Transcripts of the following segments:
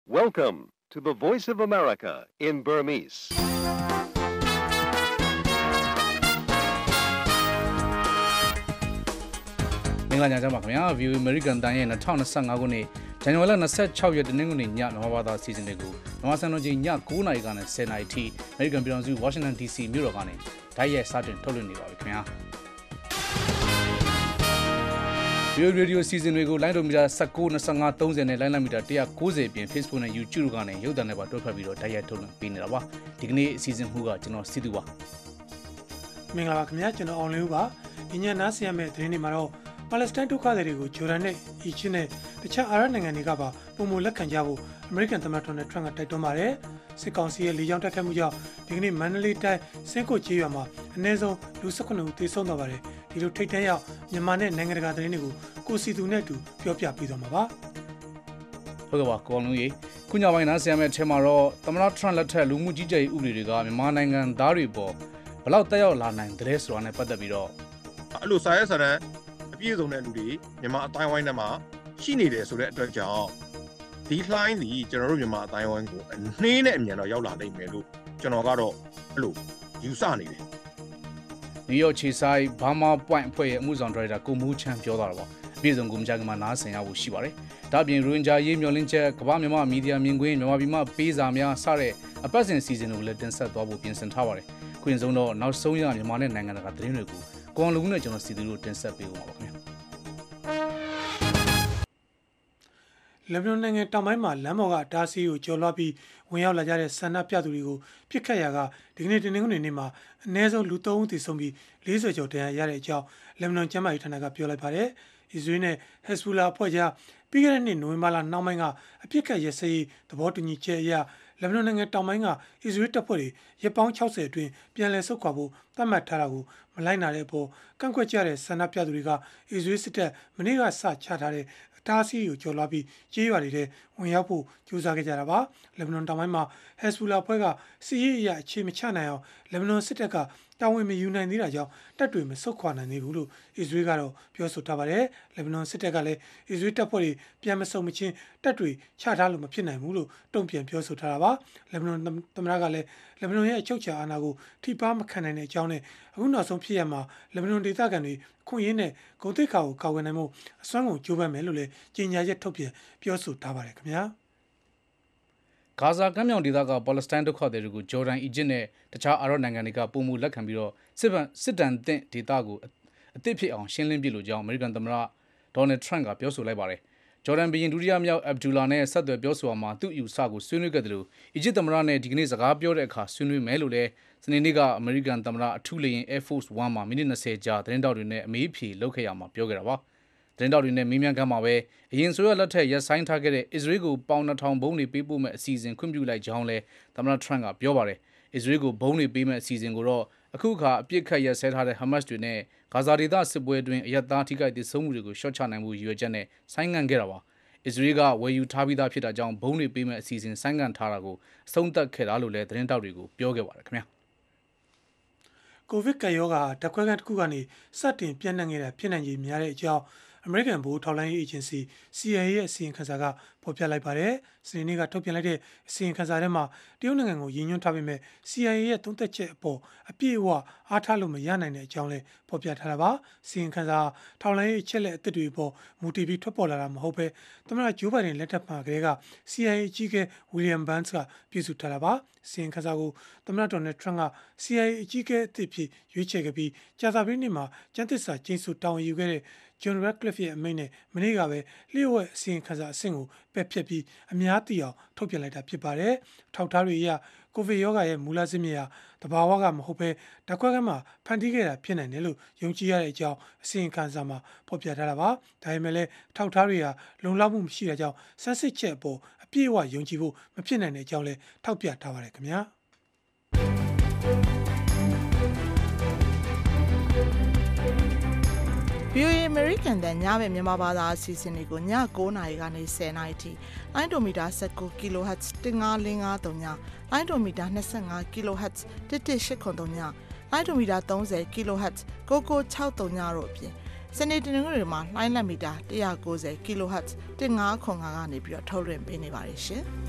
Welcome to the Voice of America in Burmese. ။မင်္ဂလာညချမ်းပါခင်ဗျာ VOA American တန်ရဲ့2025ခုနှစ်ဇန်နဝါရီလ26ရက်တနင်္ဂနွေညမြန်မာဘာသာစီစဉ်တွေကိုမြန်မာစံတော်ချိန်ည9:00နာရီကနေ10:00နာရီထိ American ပြည်ထောင်စု Washington DC မြို့တော်ကနေဓာတ်ရိုက်စတင်ထုတ်လွှင့်နေပါပြီခင်ဗျာ။ VOA Radio စီစဉ်တွေကိုလိုင်းဒိုမီတာ19 25 30နဲ့လိုင်းလမီတာ190ပြင် Facebook နဲ့ YouTube တို့ကနေရုပ်သံနဲ့ပါတွဲဖက်ပြီးတော့ဓာတ်ရိုက်ထုတ်လွှင့်ပေးနေတာပါ။ဒီကနေ့အစီအစဉ်မှုကကျွန်တော်စီတူပါ။မင်္ဂလာပါခင်ဗျာကျွန်တော်အောင်လင်းဦးပါ။ညနာစီရမယ့်သတင်းတွေမှာတော့ပါလက်စတိုင်းဒုက္ခသည်တွေကိုဂျော်ဒန်နဲ့အီဂျစ်နဲ့တခြားအာရပ်နိုင်ငံတွေကပါပုံမလက်ခံကြဖို့အမေရိကန်သမ္မတဒေါ်နယ်ထရန့်ကတိုက်တွန်းပါတယ်။စစ်ကောင်စီရဲ့လေကြောင်းတိုက်ခိုက်မှုကြောင့်ဒီကနေ့မန္တလေးတိုင်းစင်းကိုကျေးရွာမှာအနည်းဆုံးလူ18ဦးသေဆုံးသွားပါတယ်။ဒီလိုထိတ်တန့်ရောက်မြန်မာနဲ့နိုင်ငံတကာသတင်းတွေကိုကိုစီသူနဲ့အတူပြောပြပေးသွားမှာပါ။ဟုတ်ကဲ့ပါကိုအောင်လုံးကြီးခုညပိုင်းနားဆင်ရမယ့်အထက်မှာတော့သမ္မတထရန့်လက်ထက်လူမှုကြီးကြပ်ရေးဥပဒေတွေကမြန်မာနိုင်ငံသားတွေပေါ်ဘယ်လောက်တက်ရောက်လာနိုင်တယ်ဆိုတာနဲ့ပတ်သက်ပြီးတော့အဲ့လိုစာရဲစာတမ်းအပြည့်စုံတဲ့လူတွေမြန်မာအတိုင်းဝိုင်းထဲမှာရှိနေတယ်ဆိုတဲ့အတွက်ကြောင့်ဒီလှိုင်းစီကျွန်တော်တို့မြန်မာအတိုင်းဝိုင်းကိုအနှင်းနဲ့အမြန်တော့ရောက်လာနိုင်မယ်လို့ကျွန်တော်ကတော့အဲ့လိုယူဆနေတယ်နယူးယောက်ခြေဆိုင်ဘာမာပွိုင်အဖွဲ့ရဲ့အမှုဆောင်ဒါရိုက်တာကိုမူးချမ်းပြောတာပါအပြည့်စုံကိုမကြခင်မှာနားဆင်ရဖို့ရှိပါတယ်ဒါပြင်ရိုဟင်ဂျာရေးမျှော်လင့်ချက်ကမ္ဘာမြန်မာမီဒီယာမြင်ကွင်းမြန်မာပြည်မှာပေးစာများစတဲ့အပတ်စဉ်စီစဉ်တွေကိုလည်းတင်ဆက်သွားဖို့ပြင်ဆင်ထားပါတယ်ခွင့်ဆုံးတော့နောက်ဆုံးရမြန်မာနဲ့နိုင်ငံတကာသတင်းတွေကိုကိုအောင်လုံးနဲ့ကျွန်တော်စီသူတို့တင်ဆက်ပေးဦးမှာပါခင်ဗျာလက်ဘနွန်နိုင်ငံတောင်ပိုင်းမှာလမ်းပေါ်ကတားဆီးကိုကျော်လွှားပြီးဝင်ရောက်လာကြတဲ့ဆန္ဒပြသူတွေကိုပြစ်ခတ်ရာကဒီကနေ့တင်းငွေနေ့မှာအနည်းဆုံးလူ3ဦးသေဆုံးပြီး40ကျော်ဒဏ်ရာရတဲ့အကြောင်းလက်ဘနွန်ကျန်းမာရေးဌာနကပြောလိုက်ပါတယ်။အစ္စရေးနဲ့ဟက်ဇ်ဘူလာအဖွဲ့ကြားပြီးခဲ့တဲ့နှစ်နိုဝင်ဘာလနှောင်းပိုင်းကအပြစ်ခတ်ရစရေးသဘောတူညီချက်အရလက်ဘနွန်နိုင်ငံတောင်ပိုင်းကအစ္စရေးတပ်ဖွဲ့တွေရပ်ပေါင်း60အတွင်းပြန်လည်ဆုတ်ခွာဖို့သတ်မှတ်ထားတာကိုမလိုက်နာတဲ့အပေါ်ကန့်ကွက်ကြတဲ့ဆန္ဒပြသူတွေကအစ္စရေးစစ်တပ်မနေ့ကစချထားတဲ့တားဆီးကိုကျော်လွှားပြီးကြေးရွာတွေထဲဝင်ရောက်ဖို့ကြိုးစားခဲ့ကြတာပါလက်ဘနွန်တောင်ပိုင်းမှာဟက်ဇ်ဘူလာအဖွဲ့ကစစ်ရေးအရာအခြေမချနိုင်အောင်လက်ဘနွန်စစ်တပ်ကတာဝန်မယူနိုင်သေးတာကြောင့်တပ်တွေမဆုတ်ခွာနိုင်သေးဘူးလို့အစ္စရေးကတော့ပြောဆိုထားပါတယ်လက်ဘနွန်စစ်တပ်ကလည်းအစ္စရေးတပ်ဖွဲ့တွေပြန်မဆုတ်မချင်းတပ်တွေချထားလို့မဖြစ်နိုင်ဘူးလို့တုံ့ပြန်ပြောဆိုထားတာပါလက်ဘနွန်သမ္မတကလည်းလက်ဘနွန်ရဲ့အချုပ်အခြာအာဏာကိုထိပါမခံနိုင်တဲ့အကြောင်းနဲ့အခုနောက်ဆုံးဖြစ်ရမှာလက်ဘနွန်ဒေသခံတွေခွင့်ရင်းနဲ့ဂုဏ်သိက္ခာကိုကာကွယ်နိုင်မှုအစွမ်းကုန်ကြိုးပမ်းမယ်လို့လည်းကြေညာချက်ထုတ်ပြန်ပြောဆိုထားပါတယ်ခင်ဗျာဂါဇာကမ်းမြောင်ဒေသကပါလက်စတိုင်းဒုက္ခသည်တွေကိုဂျော်ဒန်အီဂျစ်နဲ့တခြားအာရပ်နိုင်ငံတွေကပုံမှုလက်ခံပြီးတော့စစ်တမ်းသင့်ဒေသကိုအသစ်ဖြစ်အောင်ရှင်းလင်းပြလို့ကြောင်းအမေရိကန်သမ္မတဒေါ်နယ်ထရန့်ကပြောဆိုလိုက်ပါတယ်ဂျော်ဒန်ဘီရင်ဒုတိယမြောက်အဗ်ဒူလာနဲ့ဆက်သွယ်ပြောဆိုမှာသူ့ယူဆကိုဆွေးနွေးခဲ့တယ်လို့အီဂျစ်သမ္မတနဲ့ဒီကနေ့စကားပြောတဲ့အခါဆွေးနွေးမယ်လို့လည်းစနေနေ့ကအမေရိကန်သမ္မတအထူးလေယာဉ် Air Force One မှာမိနစ်20ကြာသတင်းတောက်တွေနဲ့အမေးဖြေလုပ်ခဲ့ရမှာပြောခဲ့တာပါသတင်းတောက်တွေနဲ့မင်းမြန်ခမ်းမှာပဲအရင်ဆိုရလက်ထက်ရက်ဆိုင်ထားခဲ့တဲ့အစ္စရေးကိုပေါင်2000ဘုံတွေပေးပို့မဲ့အစီအစဉ်ခွင့်ပြုလိုက်ကြောင်းလည်းသမ္မတထရန့်ကပြောပါတယ်အစ္စရေးကိုဘုံတွေပေးမဲ့အစီအစဉ်ကိုတော့အခုအခါအပြစ်ခတ်ရက်စဲထားတဲ့ဟာမတ်စ်တွေနဲ့ဂါဇာဒေသစစ်ပွဲအတွင်းအယက်သားထိခိုက်ဒေဆုံးမှုတွေကိုရှော့ချနိုင်မှုရည်ရွယ်ချက်နဲ့ဆိုင်းငံ့ခဲ့တာပါအစ္စရေးကဝယ်ယူထားပြီးသားဖြစ်တာကြောင့်ဘုံတွေပေးမဲ့အစီအစဉ်ဆိုင်းငံ့ထားတာကိုအဆုံးသတ်ခဲ့တာလို့လည်းသတင်းတောက်တွေကိုပြောခဲ့ပါတယ်ခင်ဗျာကိုဗစ်ကပ်ရောဂါဓာတ်ခွဲခန်းတစ်ခုကနေစတင်ပြန့်နှံ့ခဲ့တာဖြစ်နိုင်ခြေများတဲ့အကြောင်းအမေရိကန်ဗဟိုထောက်လှမ်းရေးအေဂျင်စီ CIA ရဲ့အစီရင်ခံစာကဖော်ပြလိုက်ပါတယ်။စနေနေ့ကထုတ်ပြန်လိုက်တဲ့အစီရင်ခံစာထဲမှာတရုတ်နိုင်ငံကိုရည်ညွှန်းထားပေမဲ့ CIA ရဲ့သုံးသပ်ချက်အပေါ်အပြည့်အဝအားထားလို့မရနိုင်တဲ့အကြောင်းလည်းဖော်ပြထားတာပါ။အစီရင်ခံစာထောက်လှမ်းရေးအချက်လက်အသစ်တွေပေါ်မူတည်ပြီးထွက်ပေါ်လာတာမဟုတ်ဘဲသမ္မတဂျိုးဘိုင်ဒန်လက်ထက်မှာကတည်းက CIA အကြီးအကဲ William Burns ကပြုစုထားတာပါ။အစီရင်ခံစာကိုသမ္မတဒေါ်နယ်ထရန့်က CIA အကြီးအကဲအသစ်ဖြစ်ရွေးချယ်ခဲ့ပြီးကြာသပတေးနေ့မှာကျန်းသစ္စာကျိန်ဆိုတာဝန်ယူခဲ့တဲ့John Radcliffe ရဲ့အမိန့်နဲ့မနေ့ကပဲလျှို့ဝှက်အစီရင်ခံစာအဆင့်ကိုပယ်ဖျက်ပြီးအများသိအောင်ထုတ်ပြန်လိုက်တာဖြစ်ပါတယ်။ထောက်ထားတွေအရကိုဗစ်ရောဂါရဲ့မူလဇစ်မြစ်ဟာတဘာဝကမဟုတ်ဘဲဓာတ်ခွဲခန်းမှာဖန်တီးခဲ့တာဖြစ်နိုင်တယ်လို့ယုံကြည်ရတဲ့အကြောင်းအစီရင်ခံစာမှာဖော်ပြထားတာပါ။ဒါပေမဲ့လည်းထောက်ထားတွေဟာလုံလောက်မှုမရှိတဲ့ကြောင့်စမ်းစစ်ချက်အပေါ်အပြည့်အဝယုံကြည်ဖို့မဖြစ်နိုင်တဲ့အကြောင်းလည်းထောက်ပြထားပါတယ်ခင်ဗျာ။ VOA American တန်ညမဲ့မြန်မာဘာသာအစီအစဉ်တွေကိုည9:00နာရီကနေ10:00နာရီထိလိုင်းဒိုမီတာ19 kHz 15553ညလိုင်းဒိုမီတာ25 kHz 11883ညလိုင်းဒိုမီတာ30 kHz 9963ညတို့အပြင်စနေတနင်္ဂနွေမှာလိုင်းလက်မီတာ190 kHz 1505ကနေပြီးတော့ထုတ်လွှင့်ပေးနေပါတယ်ရှင်။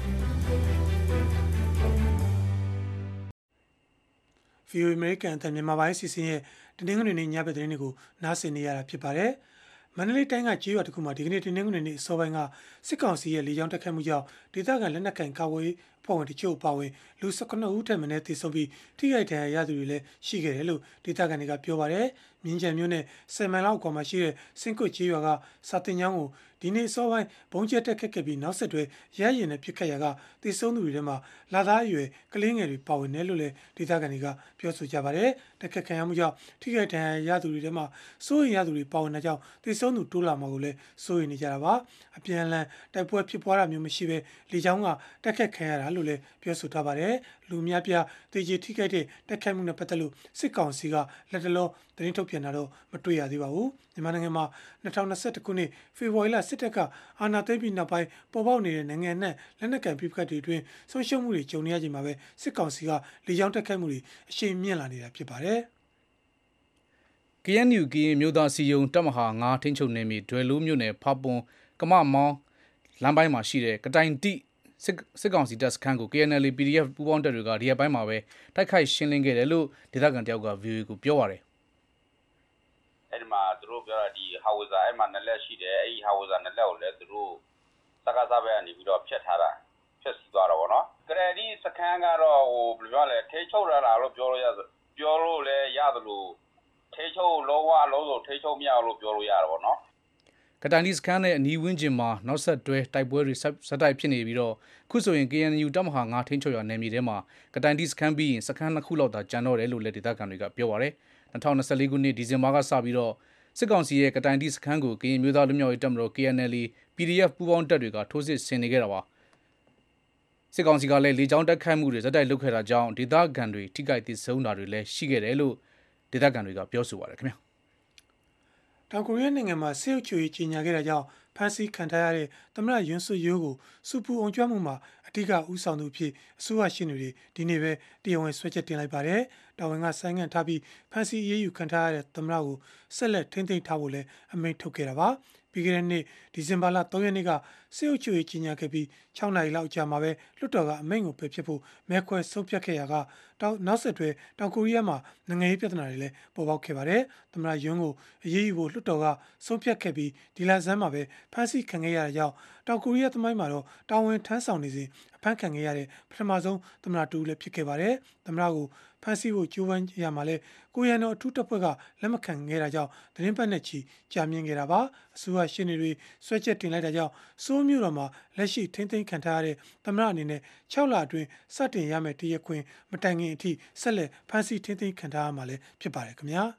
VOA American အသံမြန်မာပိုင်းစီစဉ်ရဲ့တနင်္ဂနွေနေ့ညဘက်သတင်းတွေကိုနားဆင်နေရတာဖြစ်ပါတယ်။မန္တလေးတိုင်းကကြေးရွာတစ်ခုမှာဒီကနေ့တနင်္ဂနွေနေ့အစောပိုင်းကစစ်ကောင်စီရဲ့လေကြောင်းတိုက်ခိုက်မှုကြောင့်ဒေသခံလက်နက်ကိုင်ကာကွယ်ရေးအဖွဲ့ဝင်တချို့အပါအဝင်လူ19ဦးထက်မနည်းသေဆုံးပြီးထိခိုက်ဒဏ်ရာရသူတွေလည်းရှိခဲ့တယ်လို့ဒေသခံတွေကပြောပါတယ်။မြင်းကြံမြို့နယ်10မိုင်လောက်အကွာမှာရှိတဲ့စင်ကွတ်ကြေးရွာကစာတင်ကျောင်းကိုဒီနေ့အစောပိုင်းဘုံကျက်တက်ခက်ခဲ့ပြီးနောက်ဆက်တွဲရရရင်နဲ့ပြစ်ခတ်ရာကသေဆုံးသူတွေထဲမှာလာသားအရွယ်ကလေးငယ်တွေပါဝင်တယ်လို့လည်းဒေသခံတွေကပြောဆိုကြပါတယ်။တက်ခက်ခံရမှုကြောင့်ထိခိုက်ဒဏ်ရာရသူတွေထဲမှာစိုးရိမ်ရသူတွေပါဝင်တဲ့ကြောင့်သေဆုံးသူတိုးလာမှာကိုလည်းစိုးရိမ်နေကြတာပါ။အပြန်အလှန်တိုက်ပွဲဖြစ်ပွားတာမျိုးမရှိဘဲလေကြောင်းကတက်ခက်ခံရတာလို့လည်းပြောဆိုထားပါတယ်။လူများပြသေချေထိခိုက်တဲ့တက်ခတ်မှုနဲ့ပတ်သက်လို့စစ်ကောင်စီကလက်တလောသတင်းထုတ်ပြန်တာတော့မတွေ့ရသေးပါဘူး။မြန်မာနိုင်ငံမှာ2021ခုနှစ်ဖေဖော်ဝါရီလစစ်တပ်ကအာဏာသိမ်းပြီးနောက်ပိုင်းပေါ်ပေါက်နေတဲ့နိုင်ငံနဲ့လက်နက်ကိုင်ပြစ်ခတ်တွေအတွင်းဆုံးရှုံးမှုတွေကြုံနေရချိန်မှာပဲစစ်ကောင်စီကလေကြောင်းတက်ခိုက်မှုတွေအရှိန်မြင့်လာနေတာဖြစ်ပါတယ်။ KNU ကရင်မျိုးသားစီယုံတပ်မဟာ9ထိန်းချုပ်နယ်မြေဒွယ်လိုးမြို့နယ်ဖာပွန်ကမမောင်းလမ်းပိုင်းမှာရှိတဲ့ကတိုင်တိစစ်ကောင်စီတပ်စခန်းကို KNL PDF ပူးပေါင်းတပ်တွေကဒီရက်ပိုင်းမှာပဲတိုက်ခိုက်ရှင်းလင်းခဲ့တယ်လို့ဒေသခံတယောက်က VOA ကိုပြောပါတယ်အဲ့ဒီမှာသူတို့ပြောတာဒီဟာဝဇာအဲ့မှာနှစ်လက်ရှိတယ်အဲ့ဒီဟာဝဇာနှစ်လက်ကိုလည်းသူတို့စကားစားပဲကနေပြီးတော့ဖျက်ထားတာဖျက်စီးသွားတာပေါ့နော်ကရဒီစခန်းကတော့ဟိုဘယ်လိုပြောလဲထိချုပ်ရတာလို့ပြောလို့လည်းရတယ်လို့ထိချုပ်လောကလုံးဆိုထိချုပ်မရလို့ပြောလို့ရတာပေါ့နော်ကတိုင်ဒီစကန်နဲ့အနီးဝန်းကျင်မှာနောက်ဆက်တွဲတိုက်ပွဲတွေဆက်တိုက်ဖြစ်နေပြီးတော့ခုဆိုရင် KNU တပ်မဟာ9ထိန်းချုပ်ရနယ်မြေထဲမှာကတိုင်ဒီစကန်ပြီးရင်စကန်2ခုလောက်သာကျန်တော့တယ်လို့လည်းဒေသခံတွေကပြောပါတယ်2024ခုနှစ်ဒီဇင်ဘာကစပြီးတော့စစ်ကောင်စီရဲ့ကတိုင်ဒီစခန်းကိုကရင်မျိုးသားလူမျိုးရေးတပ်မတော် KNL PDF ပူးပေါင်းတပ်တွေကထိုးစစ်ဆင်နေခဲ့တာပါစစ်ကောင်စီကလည်းလေကြောင်းတိုက်ခိုက်မှုတွေဇက်တိုက်လုပ်ခဲ့တာကြောင့်ဒေသခံတွေထိခိုက်သေဆုံးတာတွေလည်းရှိခဲ့တယ်လို့ဒေသခံတွေကပြောဆိုပါတယ်ခင်ဗျာတောင်ကိုရီးယားနိုင်ငံမှာစစ်အုပ်ချုပ်ရေးကြီးညာခဲ့တာကြောင့်ဖမ်းဆီးခံထားရတဲ့သမ္မတယွန်းဆွတ်ယိုးကိုစူပူအောင်ကျွမ်းမှုမှာအဓိကဦးဆောင်သူဖြစ်အစိုးရရှင်းတွေဒီနေ့ပဲတရားဝင်ဆွဲချက်တင်လိုက်ပါတယ်။တာဝန်ကဆိုင်းငံ့ထားပြီးဖမ်းဆီးရေးယူခံထားရတဲ့သမ္မတကိုဆက်လက်ထိန်းသိမ်းထားဖို့လည်းအမိန့်ထုတ်ခဲ့တာပါ။ပြီးခဲ့တဲ့နှစ်ဒီဇင်ဘာလ3ရက်နေ့ကစစ်အုပ်ချုပ်ရေးကြီးညာခဲ့ပြီး6နာရီလောက်ကြာမှာပဲလွှတ်တော်ကအမိန့်ကိုပယ်ဖျက်ဖို့မဲခွဲဆုံးဖြတ်ခဲ့ရာကနောက်ဆက်တွဲတောင်ကိုရီးယားမှာနိုင်ငံရေးပြဿနာတွေလည်းပေါ်ပေါက်ခဲ့ပါတယ်။သမ္မတယွန်းကိုအရေးယူဖို့လွှတ်တော်ကဆုံးဖြတ်ခဲ့ပြီးဒီလဆန်းမှာပဲဖမ်းဆီးခံခဲ့ရတဲ့ကြောင့်တောင်ကိုရီးယားသမိုင်းမှာတော့တာဝန်ထမ်းဆောင်နေစဉ်အဖမ်းခံခဲ့ရတဲ့ပထမဆုံးသမ္မတတူလည်းဖြစ်ခဲ့ပါတယ်။သမ္မတကိုဖမ်းဆီးဖို့ကြိုးပမ်းရမှာလဲကိုရန်တော်အထူးတပ်ဖွဲ့ကလက်မခံခဲ့တာကြောင့်သတင်းပတ်နဲ့ချီကြာမြင့်ခဲ့တာပါအစိုးရရှင်းနေတွေဆွဲချက်တင်လိုက်တာကြောင့်စိုးမျိုးတော်မှာလက်ရှိထိမ့်သိမ်းခံထားရတဲ့သမ္မတအနေနဲ့6လအတွင်းစတင်ရမယ့်တရခွင်မတိုင်ခင်အထိဆက်လက်ဖမ်းဆီးထိမ့်သိမ်းခံထားရမှာလဲဖြစ်ပါတယ်ခင်ဗျာ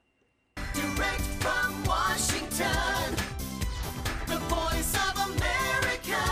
Direct from Washington The Voice of America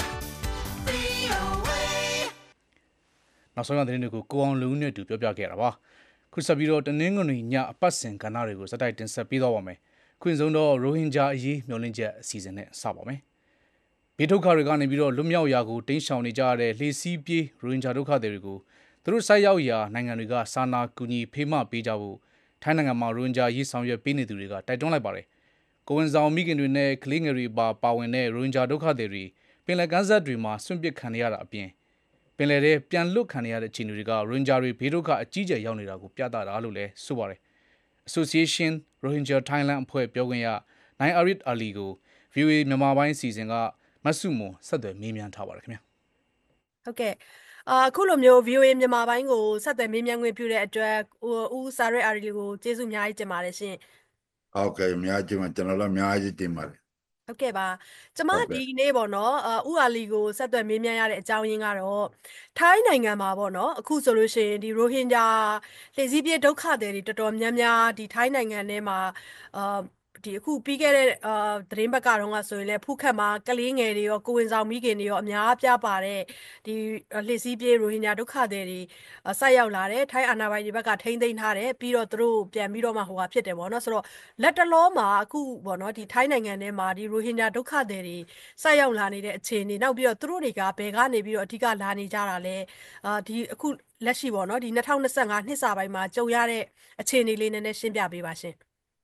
VOA နောက်ဆုံးရတဲ့နေ့ကိုကိုအောင်လူနဲ့တူပြောပြခဲ့တာပါခုဆက်ပြီးတော့တနင်္ဂနွေညအပတ်စဉ်ကဏ္ဍတွေကိုစတိုက်တင်ဆက်ပေးသွားပါမယ်ခွင့်ဆုံးတော့ရိုဟင်ဂျာအရေးမျှော်လင့်ချက်အစီအစဉ်နဲ့စပါမယ်ဘေးဒုက္ခတွေကနေပြီးတော့လွတ်မြောက်ရာကိုတင်းရှောင်နေကြရတဲ့လှေစီးပြေးရိုဟင်ဂျာဒုက္ခသည်တွေကိုသူတို့ဆိုက်ရောက်ရာနိုင်ငံတွေကစာနာကူညီဖေးမပေးကြဖို့ထိုင်းနိုင်ငံမှာရိုဟင်ဂျာရေးဆောင်ရွက်ပေးနေသူတွေကတိုက်တွန်းလိုက်ပါတယ်ကိုဝန်ဆောင်မိခင်တွေနဲ့ကလေးငယ်တွေပါဝင်တဲ့ရိုဟင်ဂျာဒုက္ခသည်တွေပင်လယ်ကမ်းစပ်တွေမှာဆွန့်ပစ်ခံရတာအပြင်ပင်လယ်ထဲပြန်လွတ်ခံရတဲ့အခြေအနေတွေကရိုဟင်ဂျာတွေဘေးဒုက္ခအကြီးကျယ်ရောက်နေတာကိုပြသတာလို့လည်းဆိုပါတယ် Association Rohingya Thailand အဖွဲ့ပြောခွင့်ရနိုင်အရစ်အာလီကို VOA မြန်မာပိုင်းစီစဉ်ကမဆုမွန်ဆက်သွယ်မေးမြန်းထားပါတယ်ခင်ဗျာဟုတ်ကဲ့အခုလိုမျိုး VOA မြန်မာပိုင်းကိုဆက်သွယ်မေးမြန်းခွင့်ပြုတဲ့အတွက်ဦးစာရက်အာရီကိုကျေးဇူးအများကြီးတင်ပါတယ်ရှင်ဟုတ်ကဲ့အများကြီးကျွန်တော်လည်းအများကြီးတင်ပါတယ်ဟုတ်ကဲ့ပါကျမဒီနေ့ပေါ့နော်ဦးအာလီကိုဆက်သွယ်မေးမြန်းရတဲ့အကြောင်းရင်းကတော့ထိုင်းနိုင်ငံမှာပေါ့နော်အခုဆိုလို့ရှိရင်ဒီရိုဟင်ဂျာလှေစီးပြေးဒုက္ခသည်တွေတော်တော်များများဒီထိုင်းနိုင်ငံထဲမှာဒီအခုပြီးခဲ့တဲ့သတင်းပတ်ကတော့ဆိုရင်လည်းဖုခတ်မှာကလေးငယ်တွေရောကိုဝင်ဆောင်မိခင်တွေရောအများပြပါတဲ့ဒီလှစ်စီးပြေးရိုဟင်ဂျာဒုက္ခသည်တွေဆက်ရောက်လာတယ်ထိုင်းအာဏာပိုင်တွေဘက်ကထိန်းသိမ်းထားတယ်ပြီးတော့သူတို့ပြန်ပြီးတော့မှဟိုဟာဖြစ်တယ်ပေါ့နော်ဆိုတော့လက်တလောမှာအခုပေါ့နော်ဒီထိုင်းနိုင်ငံထဲမှာဒီရိုဟင်ဂျာဒုက္ခသည်တွေဆက်ရောက်လာနေတဲ့အခြေအနေနောက်ပြီးတော့သူတို့တွေကဘယ်ကနေပြီးတော့အဓိကလာနေကြတာလဲဒီအခုလက်ရှိပေါ့နော်ဒီ2025နှစ်စာပိုင်းမှာကြုံရတဲ့အခြေအနေလေးနည်းနည်းရှင်းပြပေးပါရှင်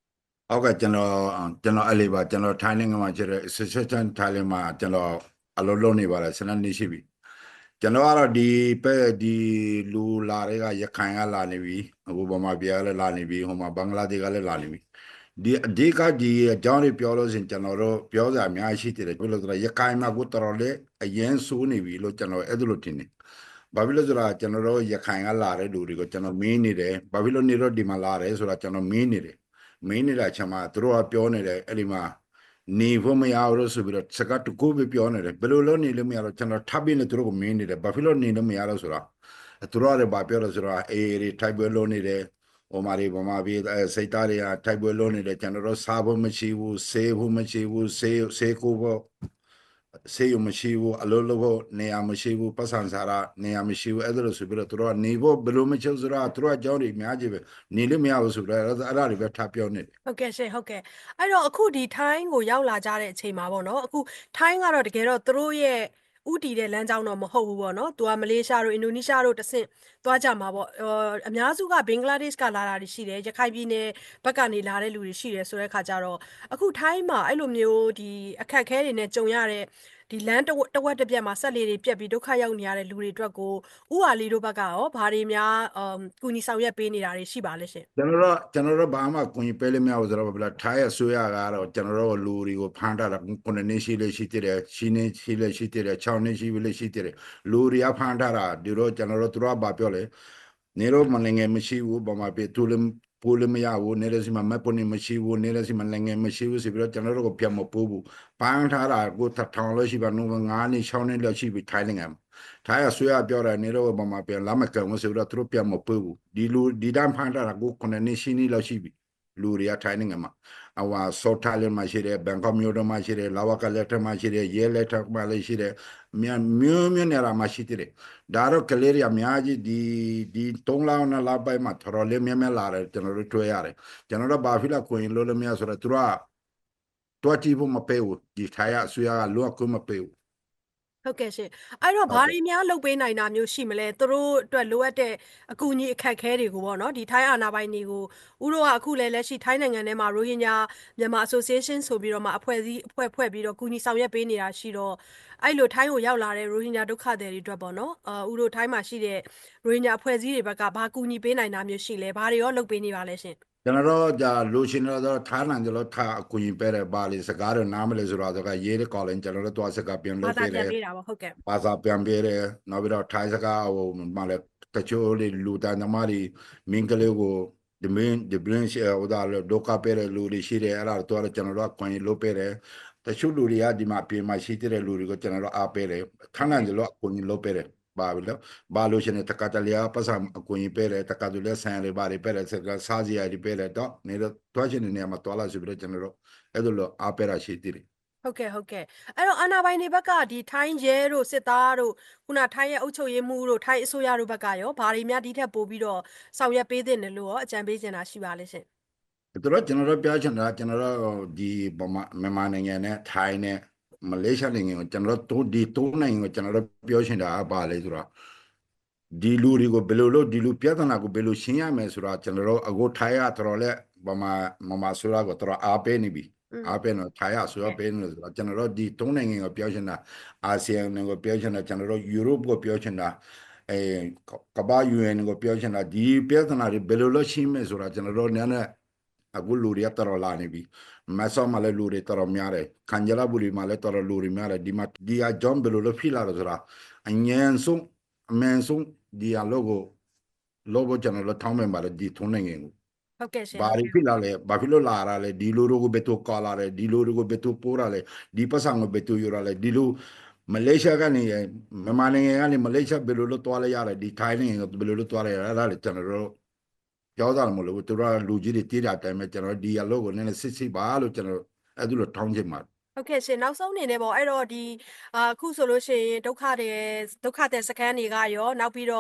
အောက်ကကျွန်တော်အဲ့လေးပါကျွန်တော်ထိုင်းနိုင်ငံမှာကျတဲ့ Association Thailand မှာကျွန်တော်အလုပ်လုပ်နေပါတယ်12နှစ်ရှိပြီကျွန်တော်ကတော့ဒီလူလာတွေကရခိုင်ကလာနေပြီအခုဗမာပြည်ကလည်းလာနေပြီဟိုမှာဘင်္ဂလားဒေ့ရှ်ကလည်းလာနေပြီဒီအဓိကဒီအကြောင်းတွေပြောလို့ရှင်ကျွန်တော်တို့ပြောစရာအများကြီးရှိတယ်ဘယ်လိုဆိုတော့ရခိုင်မှာကိုတော်တော်လေးအရင်ဆိုးနေပြီလို့ကျွန်တော်အဲ့ဒါလိုထင်တယ်ဘာဖြစ်လို့ဆိုတာကျွန်တော်တို့ရခိုင်ကလာတဲ့လူတွေကိုကျွန်တော်မင်းနေတယ်ဘာဖြစ်လို့နေတော့ဒီမှာလာတယ်ဆိုတာကျွန်တော်မင်းနေတယ်မင်းနေတာချက်မှာသူတို့ကပြောနေတယ်အဲ့ဒီမှာနေဖို့မရဘူးဆိုပြီးတော့စကားတကူပဲပြောနေတယ်ဘယ်လိုလုပ်နေလို့မရတော့ကျွန်တော်ထပ်ပြီးနေသူတို့ကိုမင်းနေတယ်ဘာဖြစ်လို့နေလို့မရတော့ဆိုတာသူတို့ကလည်းဘာပြောလို့ဆိုတော့အေးတွေထိုက်ပွဲလုံးနေတယ်ဟိုမှာတွေဗမာပြည်စိတ်သားတွေကထိုက်ပွဲလုံးနေတယ်ကျွန်တော်တို့စားဖို့မရှိဘူးဆေးဖို့မရှိဘူးဆေးကိုဖို့ဆေးရုံမရှိဘူးအလုပ်လုပ်ဖို့နေရာမရှိဘူးပတ်စံစားတာနေရာမရှိဘူးအဲ့ဒါလို့ဆိုပြီးတော့သူတို့ကနေဖို့ဘယ်လိုမချင်ဆိုတော့သူတို့အကြောင်းတွေအများကြီးပဲနေလို့မရဘူးဆိုတော့အဲ့ဒါတွေပဲထပ်ပြောနေတယ်ဟုတ်ကဲ့ရှင်ဟုတ်ကဲ့အဲ့တော့အခုဒီထိုင်းကိုရောက်လာကြတဲ့အချိန်မှာပေါ့နော်အခုထိုင်းကတော့တကယ်တော့သူတို့ရဲ့ဥတီတဲ့လမ်းကြောင်းတော့မဟုတ်ဘူးပေါ့နော်သူကမလေးရှားတို့အင်ဒိုနီးရှားတို့တဆင့်သွားကြမှာပေါ့အများစုကဘင်္ဂလားဒေ့ရှ်ကလာတာတွေရှိတယ်ရခိုင်ပြည်နယ်ဘက်ကနေလာတဲ့လူတွေရှိတယ်ဆိုတဲ့ခါကျတော့အခုထိုင်းမှာအဲ့လိုမျိုးဒီအခက်အခဲတွေနဲ့ကြုံရတဲ့ဒီလမ်းတဝက်တစ်ပြက်မှာဆက်လေတွေပြက်ပြီးဒုက္ခရောက်နေရတဲ့လူတွေအတွက်ကိုဥဟာလီတို့ဘက်ကရောဘာတွေများကူညီဆောင်ရွက်ပေးနေတာတွေရှိပါလဲရှင်ကျွန်တော်တို့ဘာမှကိုကြီးပဲလို့မရဘူးဆိုတော့ဗလားထိုင်းအစိုးရကတော့ကျွန်တော်တို့လူတွေကိုဖမ်းထားတာ9နှစ်ရှိလေရှိတယ်ရှိနေရှိလေရှိတယ်6နှစ်ရှိလေရှိတယ်လူတွေကဖမ်းထားတာဒီတော့ကျွန်တော်တို့သူတို့ကဘာပြောလဲနေတော့မလည်းငယ်မရှိဘူးဘာမှပြတူလည်းပိုးလည်းမရဘူးနေလည်းစီမမပွနေမရှိဘူးနေလည်းစီမလည်းငယ်မရှိဘူးဆိုပြီးတော့ကျွန်တော်တို့ကိုပြန်မပိုးဘူးပန်းထားတာကိုထောင်လို့ရှိပါနှုန်း9နှစ်6နှစ်လောက်ရှိပြီထိုင်းနိုင်ငံထိုင်းအစိုးရပြောတာနေတော့ဘာမှပြန်လာမကံဘူးဆိုတော့သူတို့ပြန်မပိုးဘူးဒီတန်းဖမ်းထားတာကို9နှစ်ရှိနေလောက်ရှိပြီလူတွေကထိုင်းနိုင်ငံမှာအဝါစောထားလည်းမရှိတယ်ဘန်ကောက်မြို့တော်မှာရှိတယ်လာဝကလက်ထမှာရှိတယ်ရဲလက်ထမှာလည်းရှိတယ်မြို့နေရာမှာရှိတယ်ဒါတော့ကလေးတွေအများကြီးဒီ3လ2လပိုင်းမှာတော်တော်လေးများများလာတယ်ကျွန်တော်တို့တွေ့ရတယ်ကျွန်တော်တို့ဘာဖြစ်လဲကိုရင်လို့လည်းမရဆိုတော့သူကတွားကြည့်ဖို့မပေးဘူးဒီထိုင်းအစိုးရကလောကမပေးဘူးဟုတ်ကဲ့ရှင်အဲ့တော့ဘာတွေများလုပ်ပေးနိုင်တာမျိုးရှိမလဲသူတို့အတွက်လိုအပ်တဲ့အကူအညီအခက်အခဲတွေကိုပေါ့နော်ဒီထိုင်းအာဏာပိုင်တွေကိုဥတို့ကအခုလည်းလက်ရှိထိုင်းနိုင်ငံထဲမှာရိုဟင်ဂျာမြန်မာ Association ဆိုပြီးတော့မှအဖွဲ့ဖွဲ့ပြီးတော့ကူညီဆောင်ရွက်ပေးနေတာရှိတော့အဲ့လိုထိုင်းကိုရောက်လာတဲ့ရိုဟင်ဂျာဒုက္ခသည်တွေအတွက်ပေါ့နော်ဥတို့ထိုင်းမှာရှိတဲ့ရိုဟင်ဂျာအဖွဲ့အစည်းတွေဘက်ကဘာကူညီပေးနိုင်တာမျိုးရှိလဲဘာတွေရောလုပ်ပေးနေပါလဲရှင်ကျွန်တော်တို့じゃလူရှင်တော့ထားနိုင်ကြလို့ထားအကူကြီးပဲတယ်ပါလေစကားတော့နားမလဲဆိုတော့ကရေးတဲ့ call ကျွန်တော်တို့သွားစကားပြန်လုပ်ပေးတယ်ပါစာပြန်ပေးတယ်နောက်ပြီးတော့ထိုင်းစကားဟိုမှလည်းတချို့လူတန်းသမားတွေမင်းကလေးကိုဒီဘင်းရှယ်ဟိုဒါဒုက္ခပေးတဲ့လူတွေရှိတယ်အဲ့ဒါတော့ကျွန်တော်တို့အကူကြီးလုပ်ပေးတယ်တချို့လူတွေကဒီမှာပြင်မှာရှိတဲ့လူတွေကိုကျွန်တော်တို့အားပေးတယ်ထားနိုင်ကြလို့အကူကြီးလုပ်ပေးတယ်ဘာလို့ဘာလို့ရှင်တကတလျာပတ်စံအကူကြီးပဲတယ်တကတလျာဆန်လေးပါတွေပဲတယ်စားစရာတွေပဲတယ်တော့နေတော့တွားရှင်နေမှာတွားလာဆိုပြီးတော့ကျွန်တော်တို့အဲ့လိုအားပေးတာရှိသေးတယ်ဟုတ်ကဲ့အဲ့တော့အာဏာပိုင်တွေဘက်ကဒီထိုင်းရဲတို့စစ်သားတို့ခုနထိုင်းရဲ့အုပ်ချုပ်ရေးမှုတို့ထိုင်းအစိုးရတို့ဘက်ကရောဘာတွေများဒီထက်ပိုပြီးတော့ဆောင်ရွက်ပေးတဲ့လို့ရောအကြံပေးချင်တာရှိပါလဲရှင်ကျွန်တော်တို့ပြောချင်တာကျွန်တော်တို့ဒီမြန်မာနိုင်ငံနဲ့ထိုင်းနဲ့မလေးရှားနိုင်ငံကိုကျွန်တော်တို့ဒီတိုးနိုင်ငံကိုကျွန်တော်တို့ပြောချင်တာပါလေဆိုတော့ဒီလူတွေကိုဘယ်လိုလုပ်ဒီလူပြဿနာကိုဘယ်လိုရှင်းရမယ်ဆိုတော့ကျွန်တော်တို့အခုထိုင်းရတော်လဲမမဆိုရကိုတော်အားပေးနေပြီအားပေးတော့ထိုင်းရဆိုရပေးနေဆိုတော့ကျွန်တော်တို့ဒီတိုးနိုင်ငံကိုပြောချင်တာအာဆီယံနိုင်ငံကိုပြောချင်တာကျွန်တော်တို့ယူရိုပကိုပြောချင်တာကမ္ဘာ UN ကိုပြောချင်တာဒီပြဿနာတွေဘယ်လိုလုပ်ရှင်းမယ်ဆိုတော့ကျွန်တော်တို့နဲ့အခုလူတွေတော်လာနေပြီမဆောမလည်းလူတွေတော်များတယ်ခံကြလာဘူးတွေမှာလည်းတော်လူတွေများတယ်ဒီမှာဒီအကြောင်းဘယ်လိုလုပ်ဖြစ်လာတော့ဆိုတာအငြင်းဆုံးအမှန်ဆုံးဒီအလောကိုလောဘကျွန်တော်တို့ထောင်းမယ်ပါလေဒီထုံးနိုင်ငံကိုဟုတ်ကဲ့ရှင်ဘာဖြစ်လာလဲဘာဖြစ်လို့လာရလဲဒီလိုကိုဘယ်သူကောလာလဲဒီလိုကိုဘယ်သူပိုးရလဲဒီပတ်စံကိုဘယ်သူယူရလဲဒီလိုမလေးရှားကနေမြန်မာနိုင်ငံကနေမလေးရှားဘယ်လိုလုပ်သွားလဲရတယ်ဒီထိုင်းနိုင်ငံကိုဘယ်လိုလုပ်သွားလဲရအဲ့ဒါလေကျွန်တော်တို့ပြောကြတယ်မလို့သူတို့လူကြီးတွေတည်တာတိုင်းပဲကျွန်တော်ဒီအလုပ်ကိုနည်းနည်းစစ်ပါလို့ကျွန်တော်အဲ့ဒါလိုထောင်းချင်ပါဟုတ်ကဲ့ရှင်နောက်ဆုံးအနေနဲ့ပေါ့အဲ့တော့ဒီအခုဆိုလို့ရှိရင်ဒုက္ခတဲ့စခန်းတွေကရောနောက်ပြီးတော့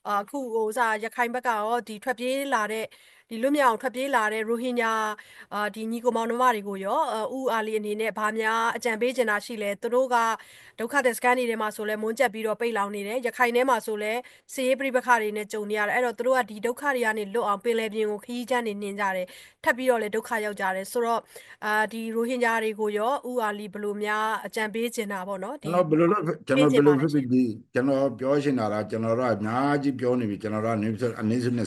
အခုရခိုင်ဘက်ကရောဒီထွက်ပြေးလာတဲ့ဒီလွတ်မြောက်ထွက်ပြေးလာတဲ့ရိုဟင်ဂျာဒီညီကိုမောင်နှမတွေကိုရောဦးအာလီအနေနဲ့ဗာများအကြံပေးချင်တာရှိလဲသူတို့ကဒုက္ခသည်စခန်းတွေထဲမှာဆိုလဲမွန်းကျက်ပြီးတော့ပိတ်လောင်နေတယ်ရခိုင်ထဲမှာဆိုလဲစီးရေးပြိပခါတွေနဲ့ကြုံနေရတယ်အဲ့တော့သူတို့ကဒီဒုက္ခတွေကနေလွတ်အောင်ပင်လယ်ပြင်ကိုခရီးချမ်းနေနှင်ကြတယ်ထပ်ပြီးတော့လဲဒုက္ခရောက်ကြတယ်ဆိုတော့ဒီရိုဟင်ဂျာတွေကိုရောဦးအာလီဘယ်လိုများအကြံပေးချင်တာပေါ့နော်ကျွန်တော်ဘယ်လိုလုပ်ကျွန်တော်ဘယ်လိုဖြစ်ပြီးဒီကျွန်တော်ပြောချင်တာလားကျွန်တော်တို့အများကြီးပြောနေပြီကျွန်တော်တို့အနေနဲ့